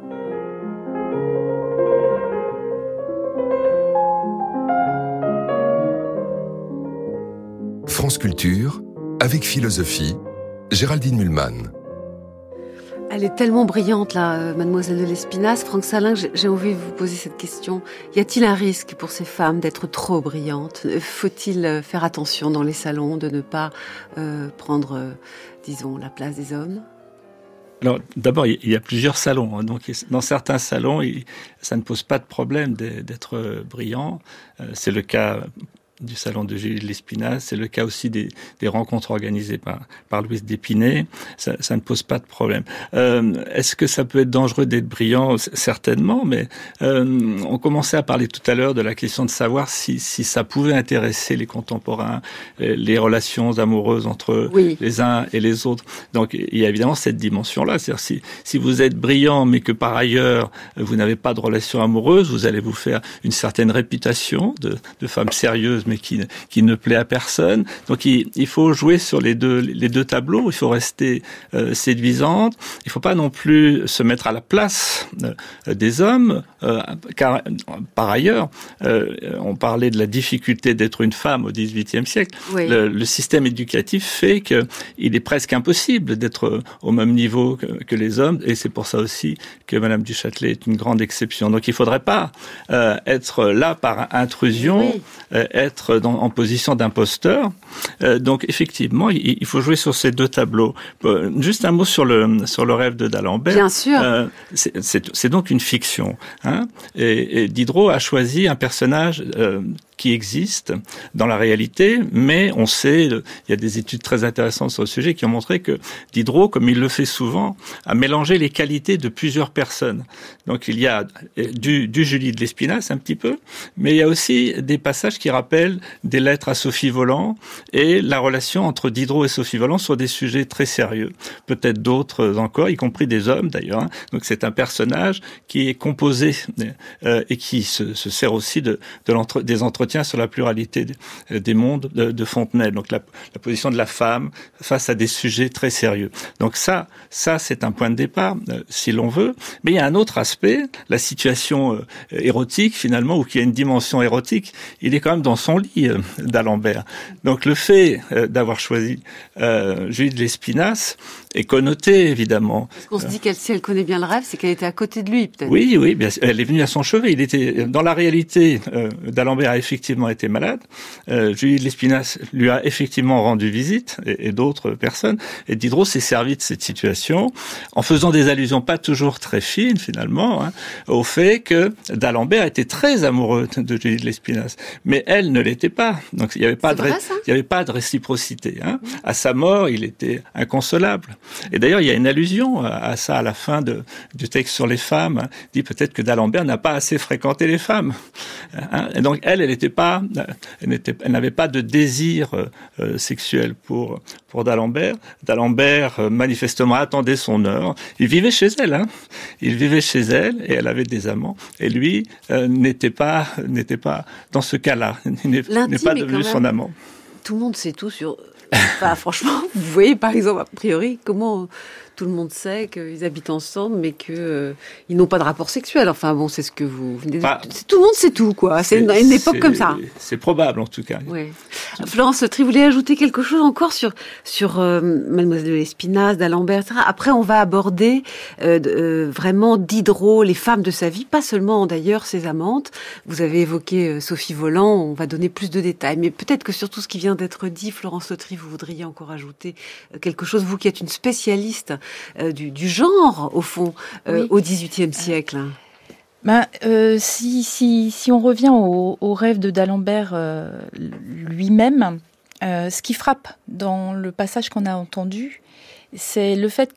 France Culture, avec philosophie, Géraldine Mühlmann. Elle est tellement brillante, là, euh, Mademoiselle de Lespinasse. Franck Salin, j'ai, j'ai envie de vous poser cette question. Y a-t-il un risque pour ces femmes d'être trop brillantes ? Faut-il euh, faire attention dans les salons de ne pas euh, prendre, euh, disons, la place des hommes ? Alors, d'abord, il y a plusieurs salons. Donc, dans certains salons, ça ne pose pas de problème d'être brillant. C'est le cas du salon de Julie de Lespinasse, c'est le cas aussi des, des rencontres organisées par, par Louise d'Épinay, ça, ça ne pose pas de problème. Euh, est-ce que ça peut être dangereux d'être brillant ? Certainement, mais euh, on commençait à parler tout à l'heure de la question de savoir si, si ça pouvait intéresser les contemporains, les relations amoureuses entre oui. les uns et les autres. Donc il y a évidemment cette dimension-là, c'est-à-dire si, si vous êtes brillant mais que par ailleurs vous n'avez pas de relation amoureuse, vous allez vous faire une certaine réputation de, de femme sérieuse mais qui, qui ne plaît à personne. Donc il, il faut jouer sur les deux, les deux tableaux, il faut rester euh, séduisante, il ne faut pas non plus se mettre à la place euh, des hommes, euh, car par ailleurs, euh, on parlait de la difficulté d'être une femme au dix-huitième siècle, oui. le, le système éducatif fait qu'il est presque impossible d'être au même niveau que, que les hommes, et c'est pour ça aussi que Madame du Châtelet est une grande exception. Donc il ne faudrait pas euh, être là par intrusion, oui. euh, être Dans, en position d'imposteur. Euh, donc effectivement, il, il faut jouer sur ces deux tableaux. Euh, juste un mot sur le sur le rêve de d'Alembert. Bien sûr. Euh, c'est, c'est, c'est donc une fiction. Hein, et, et Diderot a choisi un personnage euh, qui existe dans la réalité, mais on sait, il y a des études très intéressantes sur le sujet qui ont montré que Diderot, comme il le fait souvent, a mélangé les qualités de plusieurs personnes. Donc il y a du, du Julie de Lespinasse un petit peu, mais il y a aussi des passages qui rappellent des lettres à Sophie Voland et la relation entre Diderot et Sophie Voland sur des sujets très sérieux. Peut-être d'autres encore, y compris des hommes d'ailleurs. Hein. Donc c'est un personnage qui est composé euh, et qui se, se sert aussi de, de l'entre, des entretiens sur la pluralité des, des mondes de, de Fontenelle. Donc la, la position de la femme face à des sujets très sérieux. Donc ça, ça c'est un point de départ, euh, si l'on veut. Mais il y a un autre aspect, la situation euh, érotique finalement, ou qui a une dimension érotique, il est quand même dans son lit euh, d'Alembert. Donc le fait euh, d'avoir choisi euh, Julie de Lespinasse est connoté évidemment. Parce qu'on se dit qu'elle, si elle connaît bien le rêve, c'est qu'elle était à côté de lui peut-être. Oui, oui, bien sûr. Elle est venue à son chevet. Il était dans la réalité. Euh, d'Alembert a effectivement été malade. Euh, Julie de Lespinasse lui a effectivement rendu visite et, et d'autres personnes. Et Diderot s'est servi de cette situation en faisant des allusions pas toujours très fines finalement hein, au fait que d'Alembert était très amoureux de Julie de Lespinasse, mais elle ne l'était pas. Donc il n'y avait pas de, vrai, ré... il y avait pas de réciprocité. Hein. Mmh. À sa mort, il était inconsolable. Et d'ailleurs, il y a une allusion à ça à la fin de, du texte sur les femmes. Hein. Il dit peut-être que d'Alembert n'a pas assez fréquenté les femmes. Hein. Et donc elle, elle n'était pas, elle, n'était, elle n'avait pas de désir euh, sexuel pour pour d'Alembert. D'Alembert euh, manifestement attendait son heure. Il vivait chez elle. Hein. Il vivait chez elle et elle avait des amants. Et lui euh, n'était pas n'était pas dans ce cas-là. Il n'est, n'est pas devenu son amant. Tout le monde sait tout sur. Enfin, franchement, vous voyez, par exemple, a priori, comment tout le monde sait qu'ils habitent ensemble, mais qu'ils euh, n'ont pas de rapport sexuel. Enfin bon, c'est ce que vous venez de dire. Tout le monde sait tout, quoi. C'est, c'est une, une époque comme ça. C'est probable, en tout cas. Ouais. Florence Lautry, vous voulez ajouter quelque chose encore sur, sur euh, Mademoiselle de Lespinasse, d'Alembert, et cetera. Après, on va aborder euh, euh, vraiment Diderot, les femmes de sa vie, pas seulement d'ailleurs ses amantes. Vous avez évoqué euh, Sophie Volant, on va donner plus de détails. Mais peut-être que sur tout ce qui vient d'être dit, Florence Lautry, vous voudriez encore ajouter euh, quelque chose, vous qui êtes une spécialiste euh, du, du genre, au fond, euh, oui. au dix-huitième siècle. Ben, euh, si, si, si on revient au, au rêve de d'Alembert euh, lui-même, euh, ce qui frappe dans le passage qu'on a entendu, c'est le fait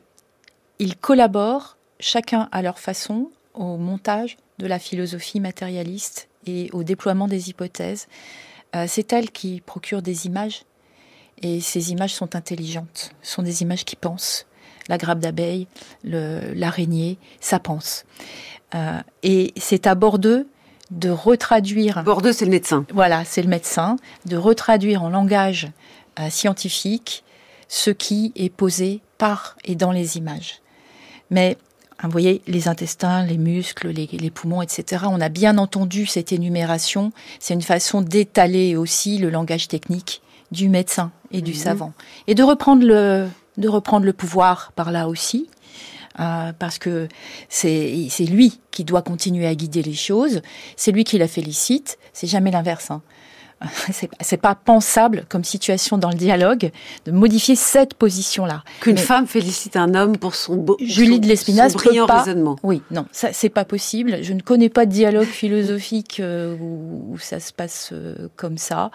qu'ils collaborent, chacun à leur façon, au montage de la philosophie matérialiste et au déploiement des hypothèses. Euh, c'est elle qui procure des images, et ces images sont intelligentes. Ce sont des images qui pensent. La grappe d'abeille, le, l'araignée, ça pense. Euh, et c'est à Bordeu de retraduire... Bordeu, c'est le médecin. Voilà, c'est le médecin. De retraduire en langage euh, scientifique ce qui est posé par et dans les images. Mais, vous voyez, les intestins, les muscles, les, les poumons, et cetera, on a bien entendu cette énumération. C'est une façon d'étaler aussi le langage technique du médecin et du mmh. savant. Et de reprendre le, de reprendre le pouvoir par là aussi. Euh, parce que c'est, c'est lui qui doit continuer à guider les choses, c'est lui qui la félicite, c'est jamais l'inverse. Hein. C'est, c'est pas pensable comme situation dans le dialogue de modifier cette position-là. Qu'une Mais femme félicite un homme pour son beau, Julie son, de Lespinasse son brillant pas, raisonnement. Oui, non, ça c'est pas possible. Je ne connais pas de dialogue philosophique euh, où, où ça se passe euh, comme ça.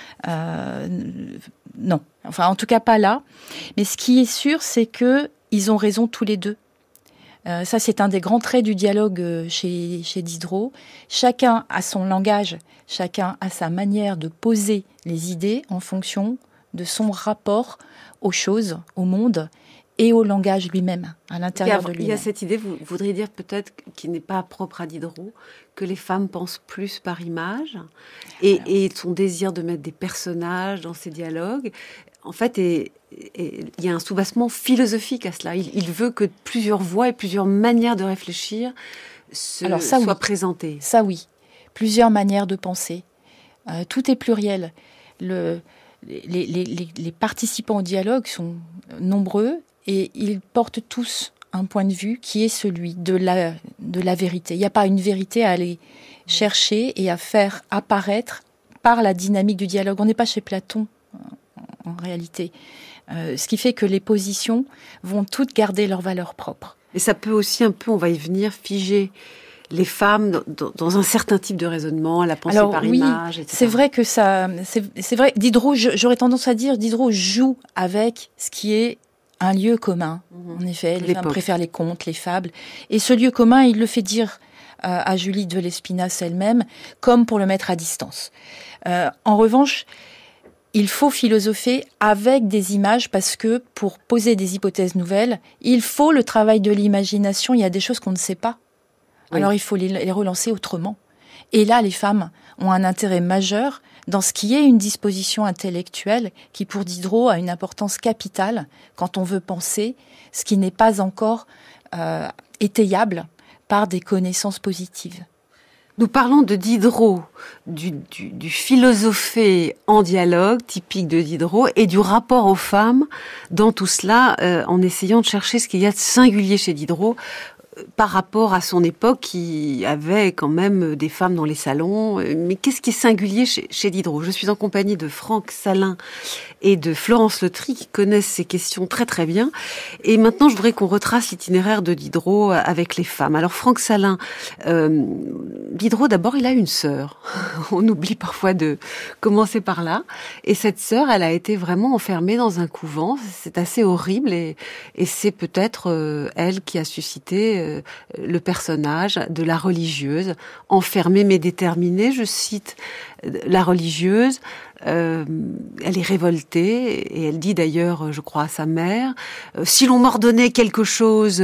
Euh, non, enfin en tout cas pas là. Mais ce qui est sûr, c'est que ils ont raison tous les deux. Euh, ça, c'est un des grands traits du dialogue chez, chez Diderot. Chacun a son langage, chacun a sa manière de poser les idées en fonction de son rapport aux choses, au monde et au langage lui-même, à l'intérieur de lui-même. Il y a cette idée, vous voudriez dire peut-être, qui n'est pas propre à Diderot, que les femmes pensent plus par image et, Alors... et son désir de mettre des personnages dans ces dialogues, en fait, est... Et il y a un soubassement philosophique à cela. Il, il veut que plusieurs voies et plusieurs manières de réfléchir se, Alors ça, soient oui. présentées. Ça, oui. Plusieurs manières de penser. Euh, tout est pluriel. Le, les, les, les, les participants au dialogue sont nombreux et ils portent tous un point de vue qui est celui de la, de la vérité. Il n'y a pas une vérité à aller chercher et à faire apparaître par la dynamique du dialogue. On n'est pas chez Platon, en, en réalité. Euh, ce qui fait que les positions vont toutes garder leur valeur propre. Et ça peut aussi un peu, on va y venir, figer les femmes dans, dans un certain type de raisonnement, à la pensée Alors, par oui, image, et cetera. C'est vrai que ça, c'est, c'est vrai. Diderot, j'aurais tendance à dire, Diderot joue avec ce qui est un lieu commun. Mmh. En effet, les L'époque. femmes préfèrent les contes, les fables, et ce lieu commun, il le fait dire euh, à Julie de Lespinasse elle-même, comme pour le mettre à distance. Euh, en revanche, il faut philosopher avec des images parce que pour poser des hypothèses nouvelles, il faut le travail de l'imagination. Il y a des choses qu'on ne sait pas. Oui. Alors il faut les, les relancer autrement. Et là, les femmes ont un intérêt majeur dans ce qui est une disposition intellectuelle qui, pour Diderot, a une importance capitale quand on veut penser ce qui n'est pas encore euh, étayable par des connaissances positives. Nous parlons de Diderot, du, du, du philosophé en dialogue, typique de Diderot, et du rapport aux femmes dans tout cela, euh, en essayant de chercher ce qu'il y a de singulier chez Diderot, par rapport à son époque qui avait quand même des femmes dans les salons. Mais qu'est-ce qui est singulier chez, chez Diderot ? Je suis en compagnie de Franck Salin et de Florence Lautry qui connaissent ces questions très très bien. Et maintenant, je voudrais qu'on retrace l'itinéraire de Diderot avec les femmes. Alors Franck Salin, euh, Diderot d'abord, il a une sœur. On oublie parfois de commencer par là. Et cette sœur, elle a été vraiment enfermée dans un couvent. C'est assez horrible et, et c'est peut-être euh, elle qui a suscité euh, le personnage de la religieuse, enfermée mais déterminée. Je cite la religieuse. Euh, elle est révoltée et elle dit d'ailleurs, je crois, à sa mère, euh, si l'on m'ordonnait quelque chose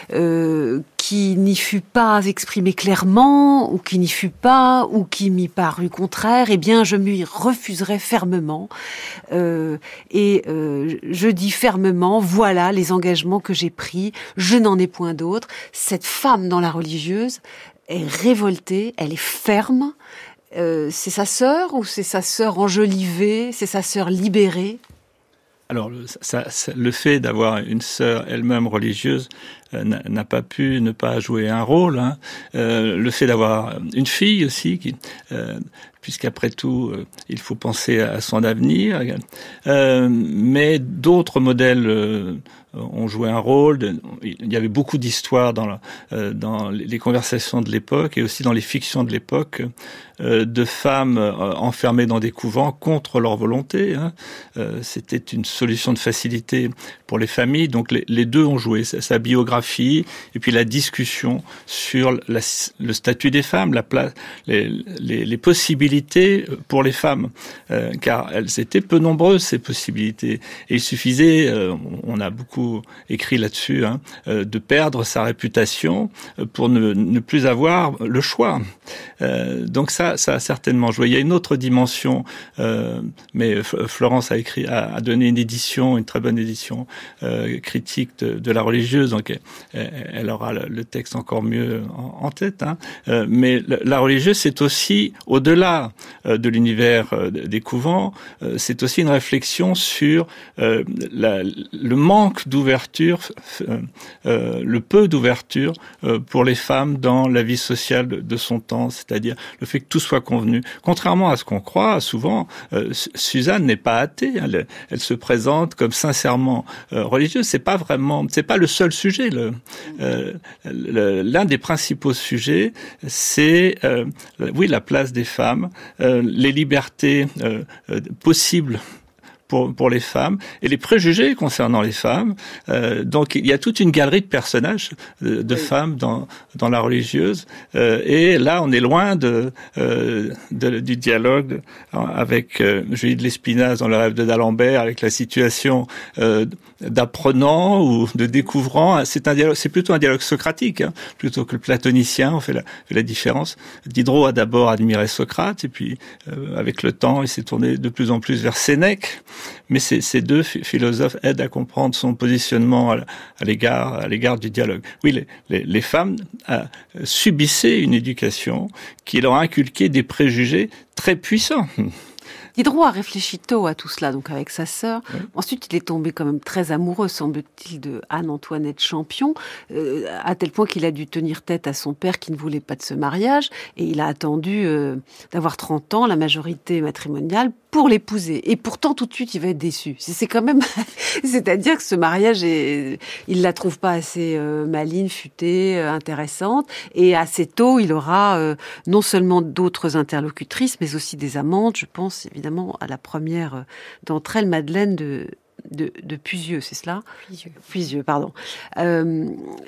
euh, qui n'y fut pas exprimé clairement, ou qui n'y fut pas, ou qui m'y parut contraire, eh bien, je m'y refuserais fermement. Euh, et euh, je dis fermement, voilà les engagements que j'ai pris, je n'en ai point d'autres. Cette femme dans la religieuse est révoltée, elle est ferme. Euh, c'est sa sœur ou c'est sa sœur enjolivée, c'est sa sœur libérée? Alors, le, ça, ça, le fait d'avoir une sœur elle-même religieuse euh, n'a, n'a pas pu ne pas jouer un rôle. Hein. Euh, le fait d'avoir une fille aussi, qui, euh, puisqu'après tout, euh, il faut penser à son avenir. Euh, mais d'autres modèles euh, ont joué un rôle. De, il y avait beaucoup d'histoires dans, la, euh, dans les conversations de l'époque et aussi dans les fictions de l'époque euh, de femmes euh, enfermées dans des couvents contre leur volonté. Hein. Euh, c'était une solution de facilité pour les familles. Donc les, les deux ont joué, sa, sa biographie et puis la discussion sur la, le statut des femmes, la place, les, les, les possibilités pour les femmes, euh, car elles étaient peu nombreuses ces possibilités. Et il suffisait, euh, on a beaucoup écrit là-dessus, hein, euh, de perdre sa réputation pour ne, ne plus avoir le choix. Euh, donc ça, ça a certainement joué. Il y a une autre dimension, euh, mais Florence a écrit, a, a donné une édition, une très bonne édition euh, critique de, de la religieuse, donc elle, elle aura le texte encore mieux en, en tête. Hein. Euh, mais la religieuse, c'est aussi au-delà euh, de l'univers euh, des couvents, euh, c'est aussi une réflexion sur euh, la, le manque d'ouverture, euh, euh, le peu d'ouverture euh, pour les femmes dans la vie sociale de, de son temps, c'est-à-dire le fait que tout soit convenu. Contrairement à ce qu'on croit souvent, euh, Suzanne n'est pas athée. Hein, elle, elle se présente comme sincèrement euh, religieuse. C'est pas vraiment, c'est pas le seul sujet. Le, euh, le, l'un des principaux sujets, c'est euh, oui la place des femmes, euh, les libertés euh, euh, possibles pour, pour les femmes et les préjugés concernant les femmes. Euh, donc il y a toute une galerie de personnages de, de oui. femmes dans dans la religieuse. Euh, et là, on est loin de, euh, de du dialogue avec euh, Julie de Lespinasse dans Le rêve de d'Alembert, avec la situation euh, d'apprenant ou de découvrant. C'est un dialogue, c'est plutôt un dialogue socratique, hein, plutôt que le platonicien. On fait la, fait la différence. Diderot a d'abord admiré Socrate, et puis euh, avec le temps, il s'est tourné de plus en plus vers Sénèque. Mais ces, ces deux philosophes aident à comprendre son positionnement à, à l'égard, à l'égard du dialogue. Oui, les, les, les femmes euh, subissaient une éducation qui leur a inculqué des préjugés très puissants. Diderot a réfléchi tôt à tout cela, donc avec sa sœur. Oui. Ensuite, il est tombé quand même très amoureux, semble-t-il, de Anne-Antoinette Champion, euh, à tel point qu'il a dû tenir tête à son père qui ne voulait pas de ce mariage, et il a attendu euh, d'avoir trente ans, la majorité matrimoniale, pour l'épouser. Et pourtant, tout de suite, il va être déçu. C'est quand même... C'est-à-dire que ce mariage, est... il la trouve pas assez euh, maligne, futée, euh, intéressante. Et assez tôt, il aura euh, non seulement d'autres interlocutrices, mais aussi des amantes. Je pense évidemment à la première d'entre elles, Madeleine de... De, de Puisieux, c'est cela ? Puisieux. Puisieux, pardon. Euh,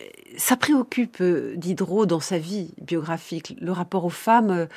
ça préoccupe Diderot dans sa vie biographique, le rapport aux femmes,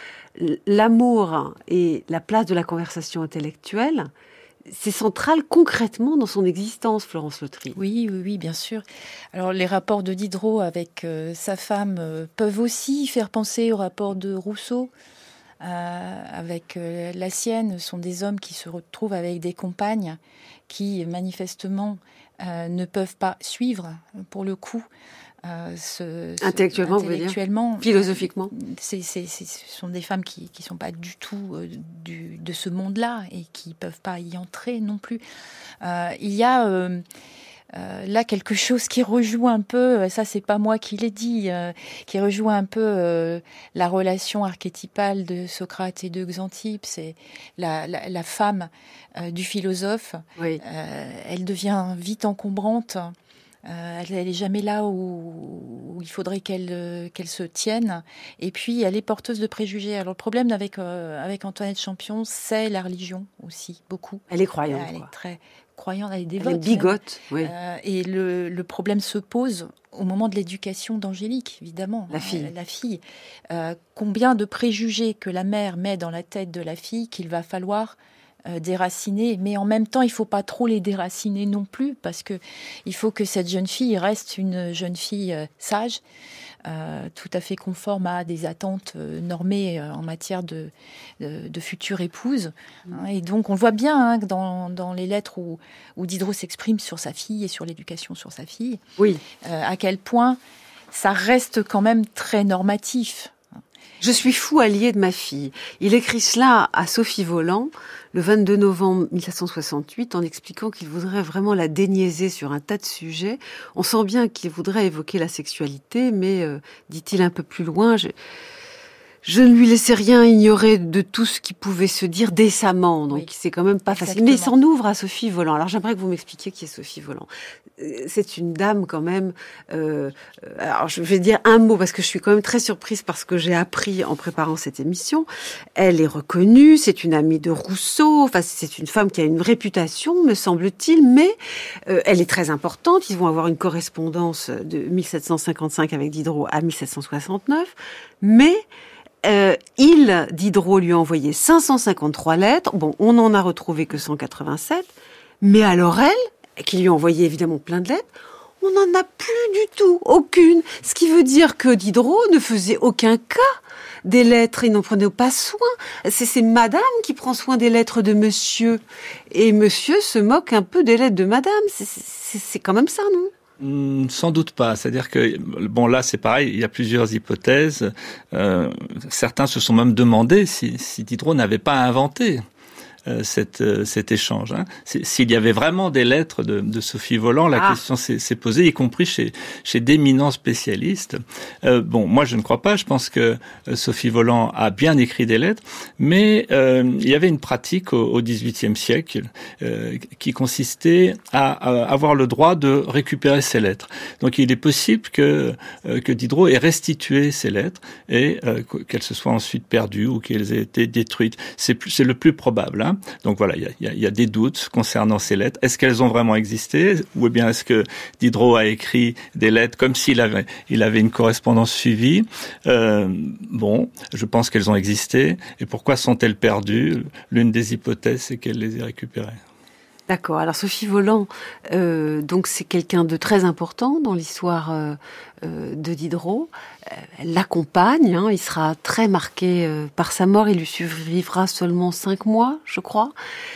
l'amour et la place de la conversation intellectuelle. C'est central concrètement dans son existence, Florence Lautry. Oui, oui, oui, bien sûr. Alors, les rapports de Diderot avec euh, sa femme euh, peuvent aussi faire penser aux rapports de Rousseau. Euh, avec euh, la sienne, sont des hommes qui se retrouvent avec des compagnes qui manifestement euh, ne peuvent pas suivre, pour le coup, euh, ce, ce, intellectuellement, intellectuellement vous voulez dire philosophiquement. C'est, c'est, c'est, ce sont des femmes qui qui sont pas du tout euh, du, de ce monde-là et qui peuvent pas y entrer non plus. Euh, il y a euh, Euh, là, quelque chose qui rejoint un peu, ça c'est pas moi qui l'ai dit, euh, qui rejoint un peu euh, la relation archétypale de Socrate et de Xanthippe, c'est la, la, la femme euh, du philosophe. Oui. Euh, elle devient vite encombrante. Euh, elle n'est jamais là où, où il faudrait qu'elle, euh, qu'elle se tienne. Et puis, elle est porteuse de préjugés. Alors, le problème avec, euh, avec Antoinette Champion, c'est la religion aussi, beaucoup. Elle est croyante. Elle quoi. est très croyante, elle est dévote. Elle est bigote, oui. Euh, et le, le problème se pose au moment de l'éducation d'Angélique, évidemment. La fille. Euh, la fille. Euh, combien de préjugés que la mère met dans la tête de la fille qu'il va falloir euh, déracinés, mais en même temps, il ne faut pas trop les déraciner non plus, parce que il faut que cette jeune fille reste une jeune fille euh, sage, euh, tout à fait conforme à des attentes euh, normées euh, en matière de, de, de future épouse. Hein, et donc, on le voit bien hein, dans, dans les lettres où, où Diderot s'exprime sur sa fille et sur l'éducation sur sa fille, oui. euh, à quel point ça reste quand même très normatif. Je suis fou allié de ma fille. Il écrit cela à Sophie Voland le vingt-deux novembre mille sept cent soixante-huit en expliquant qu'il voudrait vraiment la déniaiser sur un tas de sujets. On sent bien qu'il voudrait évoquer la sexualité, mais, euh, dit-il un peu plus loin, je, je ne lui laissais rien ignorer de tout ce qui pouvait se dire décemment. Donc, oui. C'est quand même pas Exactement. Facile. Mais il s'en ouvre à Sophie Voland. Alors, j'aimerais que vous m'expliquiez qui est Sophie Voland. C'est une dame quand même... Euh, alors, je vais dire un mot parce que je suis quand même très surprise par ce que j'ai appris en préparant cette émission. Elle est reconnue, c'est une amie de Rousseau. Enfin, c'est une femme qui a une réputation, me semble-t-il, mais euh, elle est très importante. Ils vont avoir une correspondance de mille sept cent cinquante-cinq avec Diderot à mille sept cent soixante-neuf. Mais... Euh, il, Diderot, lui a envoyé cinq cent cinquante-trois lettres. Bon, on n'en a retrouvé que cent quatre-vingt-sept. Mais alors elle, qui lui a envoyé évidemment plein de lettres, on n'en a plus du tout, aucune. Ce qui veut dire que Diderot ne faisait aucun cas des lettres, il n'en prenait pas soin. C'est, c'est madame qui prend soin des lettres de monsieur. Et monsieur se moque un peu des lettres de madame. C'est, c'est, c'est quand même ça, non ? Sans doute pas. C'est-à-dire que, bon, là, c'est pareil, il y a plusieurs hypothèses. Euh, certains se sont même demandé si, si Diderot n'avait pas inventé euh, cette, euh, cet échange. Hein. S'il y avait vraiment des lettres de, de Sophie Voland, la ah. question s'est, s'est posée, y compris chez, chez d'éminents spécialistes. Euh, bon, moi, je ne crois pas. Je pense que euh, Sophie Voland a bien écrit des lettres, mais euh, il y avait une pratique au, au dix-huitième siècle euh, qui consistait à, à avoir le droit de récupérer ces lettres. Donc, il est possible que, euh, que Diderot ait restitué ces lettres et euh, qu'elles se soient ensuite perdues ou qu'elles aient été détruites. C'est, plus, c'est le plus probable. Hein. Donc voilà, il y a, il y a des doutes concernant ces lettres. Est-ce qu'elles ont vraiment existé, ou bien est-ce que Diderot a écrit des lettres comme s'il avait, il avait une correspondance suivie? euh, Bon, je pense qu'elles ont existé. Et pourquoi sont-elles perdues? L'une des hypothèses, c'est qu'elle les ait récupérées. D'accord. Alors Sophie Voland, euh, donc c'est quelqu'un de très important dans l'histoire euh, euh, de Diderot. Elle l'accompagne. Hein, il sera très marqué euh, par sa mort. Il lui survivra seulement cinq mois, je crois.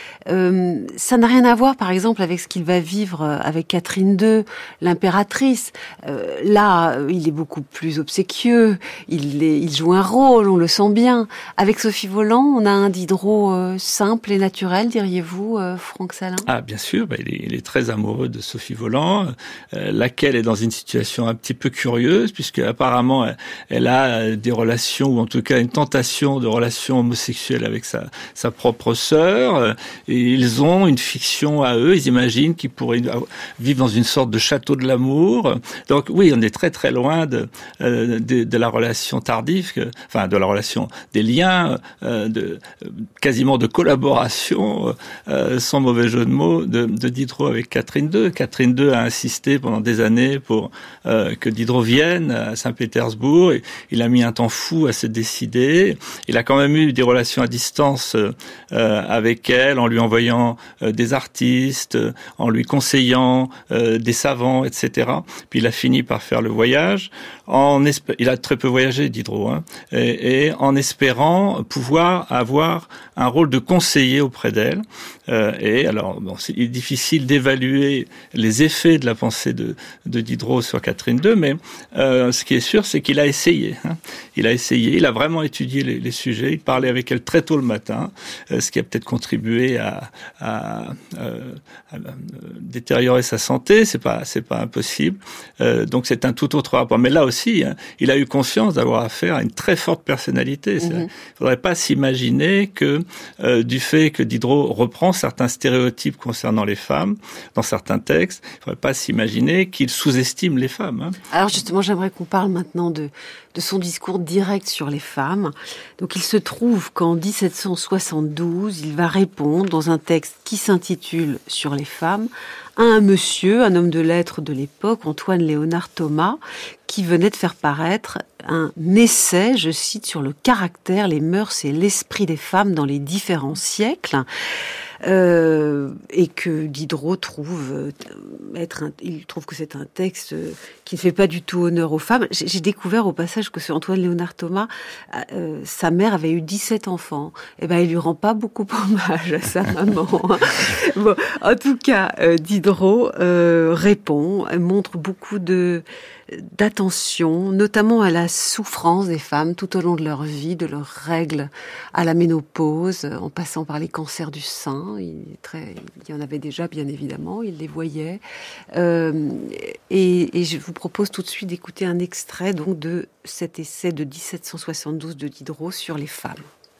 Euh, ça n'a rien à voir, par exemple, avec ce qu'il va vivre avec Catherine deux, l'impératrice. Euh, là, il est beaucoup plus obséquieux. Il, est, il joue un rôle, on le sent bien. Avec Sophie Voland, on a un Diderot euh, simple et naturel, diriez-vous, euh, Franck Salin? Ah, bien sûr. Bah, il, est, il est très amoureux de Sophie Voland, euh, laquelle est dans une situation un petit peu curieuse, puisque apparemment, elle, elle a des relations, ou en tout cas une tentation de relations homosexuelles avec sa, sa propre sœur. Et ils ont une fiction à eux, ils imaginent qu'ils pourraient vivre dans une sorte de château de l'amour. Donc oui, on est très très loin de, euh, de, de la relation tardive, que, enfin de la relation, des liens, euh, de, quasiment de collaboration, euh, sans mauvais jeu de mots, de, de Diderot avec Catherine deux. Catherine deux a insisté pendant des années pour euh, que Diderot vienne à Saint-Pétersbourg. Et il a mis un temps fou à se décider. Il a quand même eu des relations à distance euh, avec elle, en lui envoyant euh, des artistes, euh, en lui conseillant euh, des savants, et cetera. Puis il a fini par faire le voyage. En espé- il a très peu voyagé, Diderot, hein, et, et en espérant pouvoir avoir un rôle de conseiller auprès d'elle. Euh, et alors, bon, c'est il est difficile d'évaluer les effets de la pensée de, de Diderot sur Catherine deux, mais euh, ce qui est sûr, c'est qu'il a essayé. Hein. Il a essayé, il a vraiment étudié les, les sujets. Il parlait avec elle très tôt le matin, euh, ce qui a peut-être contribué à, à, euh, à, à détériorer sa santé. C'est pas, c'est pas impossible. Euh, donc c'est un tout autre rapport. Mais là aussi, hein, il a eu conscience d'avoir affaire à une très forte personnalité. Mm-hmm. Il ne faudrait pas s'imaginer que euh, du fait que Diderot reprend certains stéréotypes concernant les femmes dans certains textes, il ne faudrait pas s'imaginer qu'il sous-estime les femmes. Hein. Alors justement, j'aimerais qu'on parle maintenant de, de son discours direct sur les femmes. Donc il se trouve qu'en dix-sept cent soixante-douze, il va répondre dans un texte qui s'intitule « Sur les femmes » à un monsieur, un homme de lettres de l'époque, Antoine Léonard Thomas, qui venait de faire paraître un essai, je cite, sur le caractère, les mœurs et l'esprit des femmes dans les différents siècles. euh, et que Diderot trouve être, un, il trouve que c'est un texte qui ne fait pas du tout honneur aux femmes. J'ai, j'ai découvert au passage que ce Antoine Léonard Thomas, euh, sa mère avait eu dix-sept enfants. Et ben, il lui rend pas beaucoup hommage à sa maman. Bon, en tout cas, euh, Diderot euh, répond, montre beaucoup de d'attention, notamment à la souffrance des femmes tout au long de leur vie, de leurs règles à la ménopause, en passant par les cancers du sein. Il, est très, il y en avait déjà, bien évidemment, il les voyait. Euh, et, et je vous propose tout de suite d'écouter un extrait donc de cet essai de dix-sept cent soixante-douze de Diderot sur les femmes.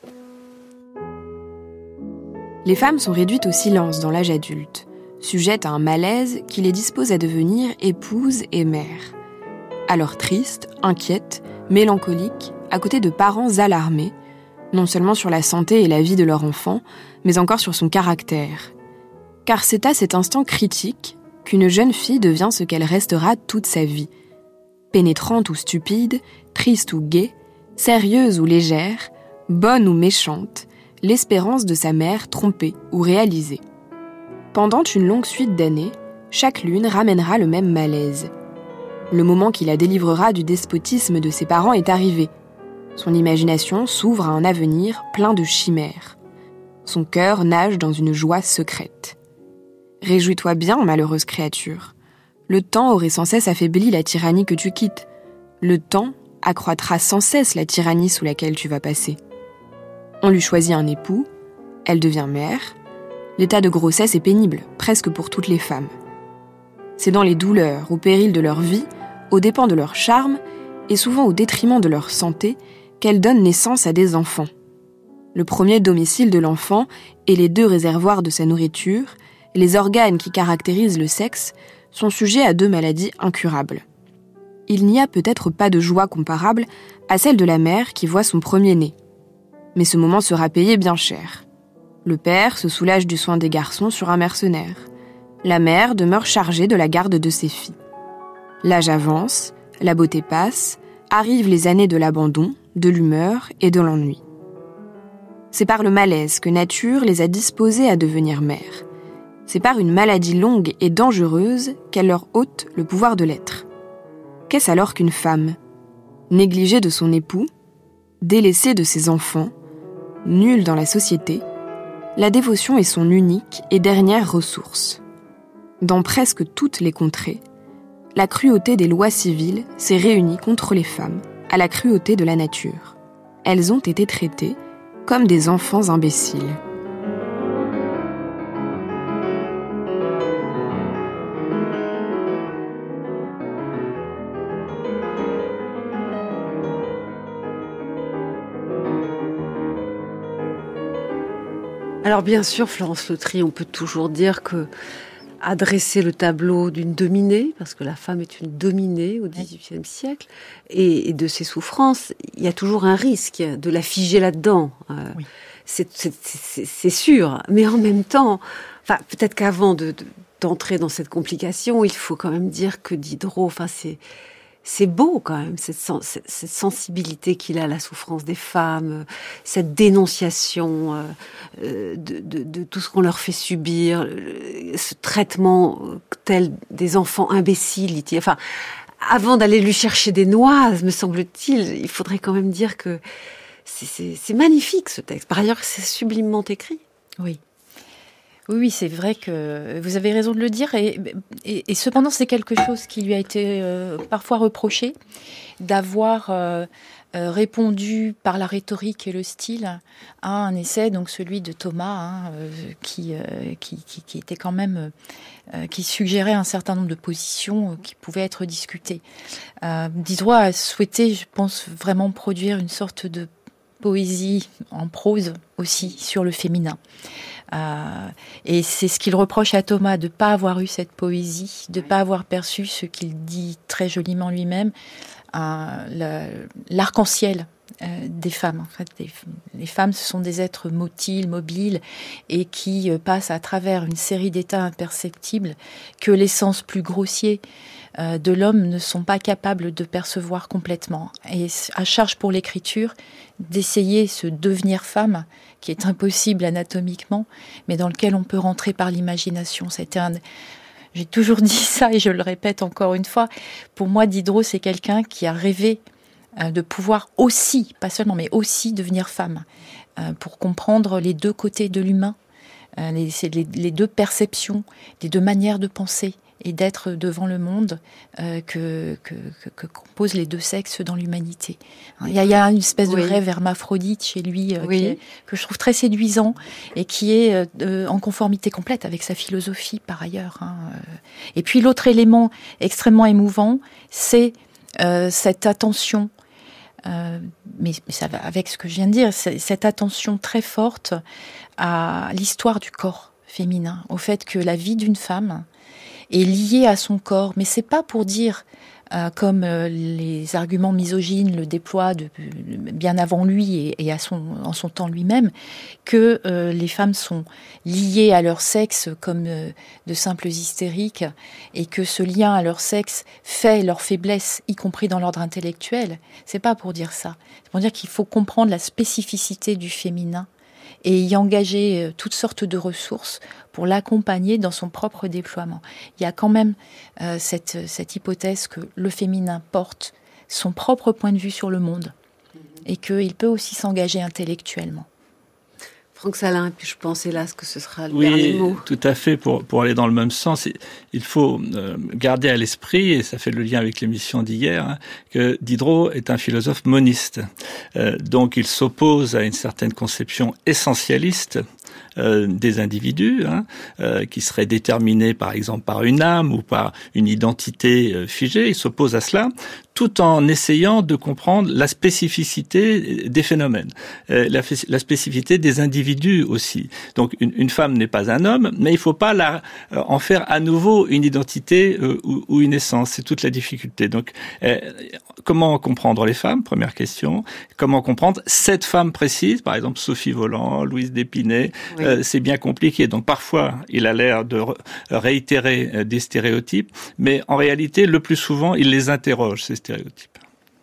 Les femmes sont réduites au silence dans l'âge adulte, sujettes à un malaise qui les dispose à devenir épouses et mères. Alors tristes, inquiètes, mélancoliques, à côté de parents alarmés, non seulement sur la santé et la vie de leur enfant, mais encore sur son caractère. Car c'est à cet instant critique qu'une jeune fille devient ce qu'elle restera toute sa vie. Pénétrante ou stupide, triste ou gaie, sérieuse ou légère, bonne ou méchante, l'espérance de sa mère trompée ou réalisée. Pendant une longue suite d'années, chaque lune ramènera le même malaise. Le moment qui la délivrera du despotisme de ses parents est arrivé. Son imagination s'ouvre à un avenir plein de chimères. Son cœur nage dans une joie secrète. Réjouis-toi bien, malheureuse créature. Le temps aurait sans cesse affaibli la tyrannie que tu quittes. Le temps accroîtra sans cesse la tyrannie sous laquelle tu vas passer. On lui choisit un époux, elle devient mère. L'état de grossesse est pénible, presque pour toutes les femmes. C'est dans les douleurs, au péril de leur vie, aux dépens de leur charme, et souvent au détriment de leur santé, qu'elles donnent naissance à des enfants. Le premier domicile de l'enfant et les deux réservoirs de sa nourriture, les organes qui caractérisent le sexe, sont sujets à deux maladies incurables. Il n'y a peut-être pas de joie comparable à celle de la mère qui voit son premier-né. Mais ce moment sera payé bien cher. Le père se soulage du soin des garçons sur un mercenaire. La mère demeure chargée de la garde de ses filles. L'âge avance, la beauté passe, arrivent les années de l'abandon, de l'humeur et de l'ennui. C'est par le malaise que nature les a disposées à devenir mères. C'est par une maladie longue et dangereuse qu'elle leur ôte le pouvoir de l'être. Qu'est-ce alors qu'une femme ? Négligée de son époux, délaissée de ses enfants, nulle dans la société, la dévotion est son unique et dernière ressource. Dans presque toutes les contrées, la cruauté des lois civiles s'est réunie contre les femmes à la cruauté de la nature. Elles ont été traitées comme des enfants imbéciles. Alors bien sûr, Florence Lautry, on peut toujours dire que adresser le tableau d'une dominée, parce que la femme est une dominée au dix-huitième siècle, et, et de ses souffrances, il y a toujours un risque de la figer là-dedans. Euh, oui. c'est, c'est, c'est, c'est sûr, mais en même temps, enfin, peut-être qu'avant de, de, d'entrer dans cette complication, il faut quand même dire que Diderot, enfin, c'est... C'est beau quand même, cette, sens- cette sensibilité qu'il a à la souffrance des femmes, cette dénonciation euh, de, de, de tout ce qu'on leur fait subir, ce traitement tel des enfants imbéciles. Enfin, avant d'aller lui chercher des noises, me semble-t-il, il faudrait quand même dire que c'est, c'est, c'est magnifique ce texte. Par ailleurs, c'est sublimement écrit. Oui. Oui, oui, c'est vrai que vous avez raison de le dire. Et, et, et cependant, c'est quelque chose qui lui a été euh, parfois reproché, d'avoir euh, euh, répondu par la rhétorique et le style à un essai, donc celui de Thomas, hein, euh, qui, euh, qui, qui, qui était quand même, euh, qui suggérait un certain nombre de positions euh, qui pouvaient être discutées. Euh, Diderot a souhaité, je pense, vraiment produire une sorte de poésie en prose aussi sur le féminin. Euh, et c'est ce qu'il reproche à Thomas, de ne pas avoir eu cette poésie, de ne pas avoir perçu ce qu'il dit très joliment lui-même, euh, le, l'arc-en-ciel euh, des femmes. En fait, les, les femmes, ce sont des êtres motiles, mobiles, et qui euh, passent à travers une série d'états imperceptibles que les sens plus grossiers euh, de l'homme ne sont pas capables de percevoir complètement. Et à charge pour l'écriture d'essayer ce devenir femme, qui est impossible anatomiquement, mais dans lequel on peut rentrer par l'imagination. C'était un... J'ai toujours dit ça et je le répète encore une fois. Pour moi, Diderot, c'est quelqu'un qui a rêvé euh, de pouvoir aussi, pas seulement, mais aussi devenir femme, euh, pour comprendre les deux côtés de l'humain, euh, les, c'est les, les deux perceptions, les deux manières de penser et d'être devant le monde euh, que, que, que, que composent les deux sexes dans l'humanité. Il y a, il y a une espèce de oui. rêve hermaphrodite chez lui euh, oui. qui est, que je trouve très séduisant et qui est euh, en conformité complète avec sa philosophie par ailleurs. Hein. Et puis l'autre élément extrêmement émouvant, c'est euh, cette attention, euh, mais, mais ça va avec ce que je viens de dire, c'est cette attention très forte à l'histoire du corps féminin, au fait que la vie d'une femme est liée à son corps, mais c'est pas pour dire, euh, comme euh, les arguments misogynes le déploient de, bien avant lui et, et à son, en son temps lui-même, que euh, les femmes sont liées à leur sexe comme euh, de simples hystériques et que ce lien à leur sexe fait leur faiblesse, y compris dans l'ordre intellectuel. C'est pas pour dire ça. C'est pour dire qu'il faut comprendre la spécificité du féminin et y engager toutes sortes de ressources pour l'accompagner dans son propre déploiement. Il y a quand même euh, cette, cette hypothèse que le féminin porte son propre point de vue sur le monde et qu'il peut aussi s'engager intellectuellement. Franck Salin, et puis je pense hélas que ce sera le oui, dernier mot. Oui, tout à fait. Pour, pour aller dans le même sens, il faut euh, garder à l'esprit, et ça fait le lien avec l'émission d'hier, hein, que Diderot est un philosophe moniste. Euh, donc il s'oppose à une certaine conception essentialiste Euh, des individus, hein, euh, qui seraient déterminés par exemple par une âme ou par une identité euh, figée. Il s'oppose à cela tout en essayant de comprendre la spécificité des phénomènes, euh, la, la spécificité des individus aussi. Donc une, une femme n'est pas un homme, mais il ne faut pas la, euh, en faire à nouveau une identité euh, ou, ou une essence. C'est toute la difficulté. Donc euh, comment comprendre les femmes, première question. Comment comprendre cette femme précise, par exemple Sophie Volant, Louise d'Épinay. Oui. Euh, c'est bien compliqué. Donc parfois, il a l'air de réitérer euh, des stéréotypes, mais en réalité, le plus souvent, il les interroge, ces stéréotypes.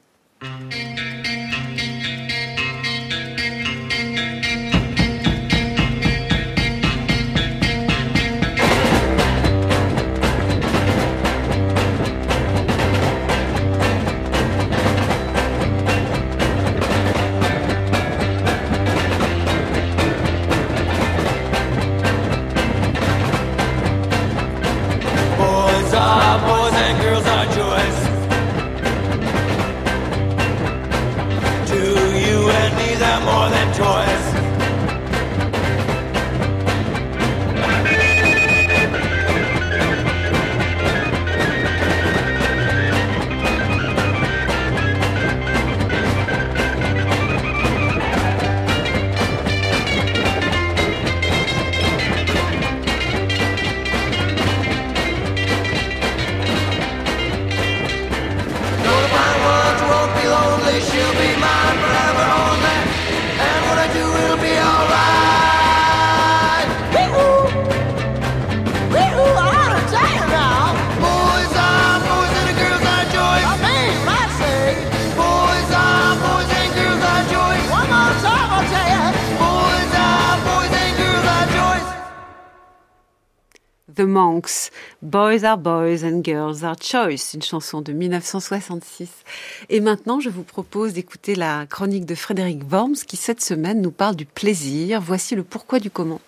The Monks, Boys are boys and girls are choice, une chanson de dix-neuf cent soixante-six. Et maintenant, je vous propose d'écouter la chronique de Frédéric Worms qui, cette semaine, nous parle du plaisir. Voici le pourquoi du comment.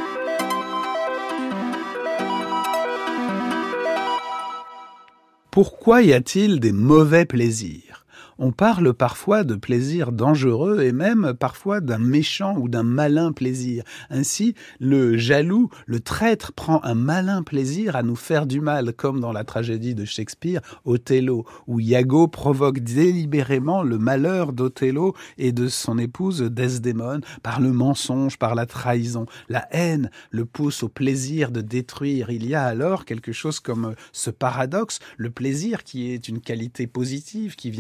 Pourquoi y a-t-il des mauvais plaisirs ? On parle parfois de plaisir dangereux et même parfois d'un méchant ou d'un malin plaisir. Ainsi, le jaloux, le traître prend un malin plaisir à nous faire du mal, comme dans la tragédie de Shakespeare, Othello, où Iago provoque délibérément le malheur d'Othello et de son épouse Desdémone par le mensonge, par la trahison. La haine le pousse au plaisir de détruire. Il y a alors quelque chose comme ce paradoxe, le plaisir qui est une qualité positive, qui vient répondre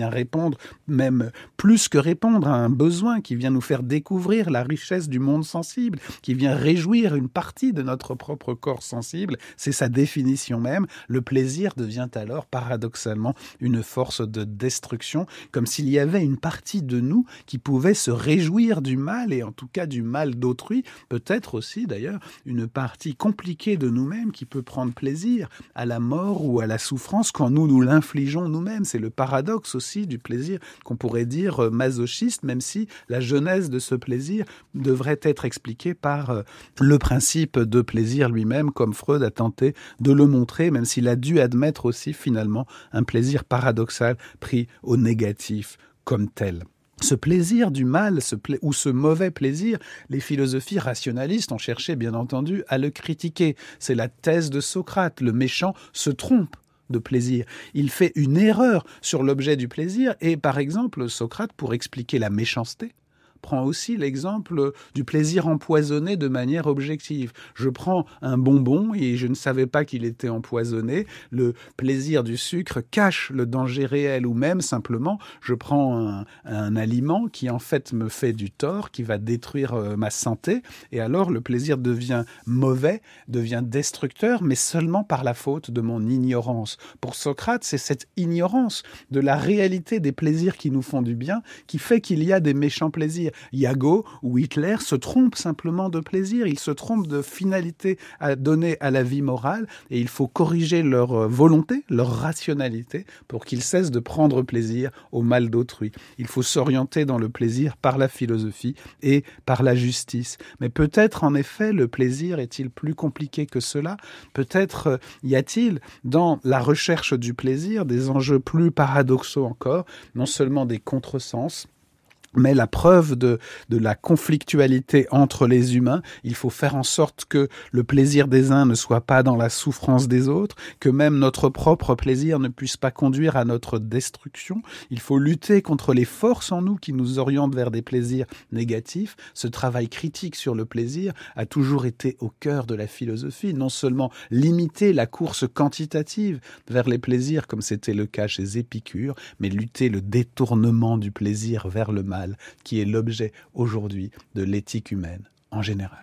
répondre, même plus que répondre à un besoin, qui vient nous faire découvrir la richesse du monde sensible, qui vient réjouir une partie de notre propre corps sensible, c'est sa définition même. Le plaisir devient alors paradoxalement une force de destruction, comme s'il y avait une partie de nous qui pouvait se réjouir du mal, et en tout cas du mal d'autrui, peut-être aussi d'ailleurs une partie compliquée de nous-mêmes qui peut prendre plaisir à la mort ou à la souffrance quand nous nous l'infligeons nous-mêmes. C'est le paradoxe aussi du plaisir qu'on pourrait dire masochiste, même si la genèse de ce plaisir devrait être expliquée par le principe de plaisir lui-même, comme Freud a tenté de le montrer, même s'il a dû admettre aussi finalement un plaisir paradoxal pris au négatif comme tel. Ce plaisir du mal, ce pla- ou ce mauvais plaisir, les philosophies rationalistes ont cherché bien entendu à le critiquer. C'est la thèse de Socrate, le méchant se trompe de plaisir. Il fait une erreur sur l'objet du plaisir et par exemple Socrate, pour expliquer la méchanceté, prend aussi l'exemple du plaisir empoisonné de manière objective. Je prends un bonbon et je ne savais pas qu'il était empoisonné. Le plaisir du sucre cache le danger réel, ou même simplement, je prends un, un aliment qui en fait me fait du tort, qui va détruire euh, ma santé, et alors le plaisir devient mauvais, devient destructeur, mais seulement par la faute de mon ignorance. Pour Socrate, c'est cette ignorance de la réalité des plaisirs qui nous font du bien qui fait qu'il y a des méchants plaisirs. Iago ou Hitler se trompent simplement de plaisir, ils se trompent de finalité à donner à la vie morale, et il faut corriger leur volonté, leur rationalité, pour qu'ils cessent de prendre plaisir au mal d'autrui. Il faut s'orienter dans le plaisir par la philosophie et par la justice. Mais peut-être, en effet, le plaisir est-il plus compliqué que cela? Peut-être y a-t-il, dans la recherche du plaisir, des enjeux plus paradoxaux encore, non seulement des contresens, mais la preuve de, de la conflictualité entre les humains. Il faut faire en sorte que le plaisir des uns ne soit pas dans la souffrance des autres, que même notre propre plaisir ne puisse pas conduire à notre destruction. Il faut lutter contre les forces en nous qui nous orientent vers des plaisirs négatifs. Ce travail critique sur le plaisir a toujours été au cœur de la philosophie. Non seulement limiter la course quantitative vers les plaisirs, comme c'était le cas chez Épicure, mais lutter le détournement du plaisir vers le mal, qui est l'objet aujourd'hui de l'éthique humaine en général.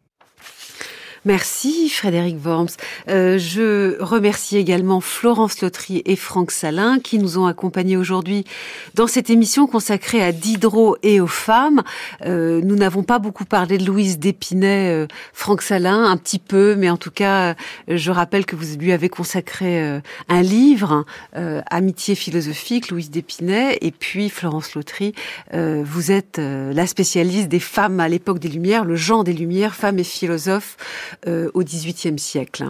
Merci Frédéric Worms. Euh, je remercie également Florence Lautry et Franck Salin qui nous ont accompagnés aujourd'hui dans cette émission consacrée à Diderot et aux femmes. Euh, nous n'avons pas beaucoup parlé de Louise d'Épinay, euh, Franck Salin, un petit peu, mais en tout cas, euh, je rappelle que vous lui avez consacré euh, un livre, euh, Amitié philosophique, Louise d'Épinay, et puis Florence Lautry, euh, vous êtes euh, la spécialiste des femmes à l'époque des Lumières, le genre des Lumières, femmes et philosophes, Euh, au dix-huitième siècle.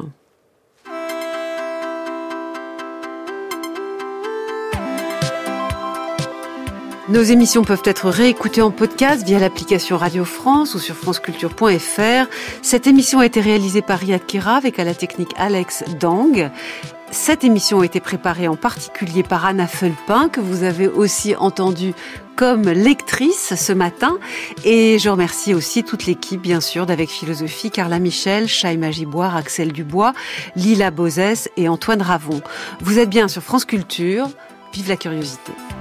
Nos émissions peuvent être réécoutées en podcast via l'application Radio France ou sur franceculture point f r. Cette émission a été réalisée par Riyad Kira avec à la technique Alex Dang. Cette émission a été préparée en particulier par Anna Felpin, que vous avez aussi entendue comme lectrice ce matin. Et je remercie aussi toute l'équipe, bien sûr, d'Avec Philosophie, Carla Michel, Chaïma Giboire, Axel Dubois, Lila Bozès et Antoine Ravon. Vous êtes bien sur France Culture. Vive la curiosité.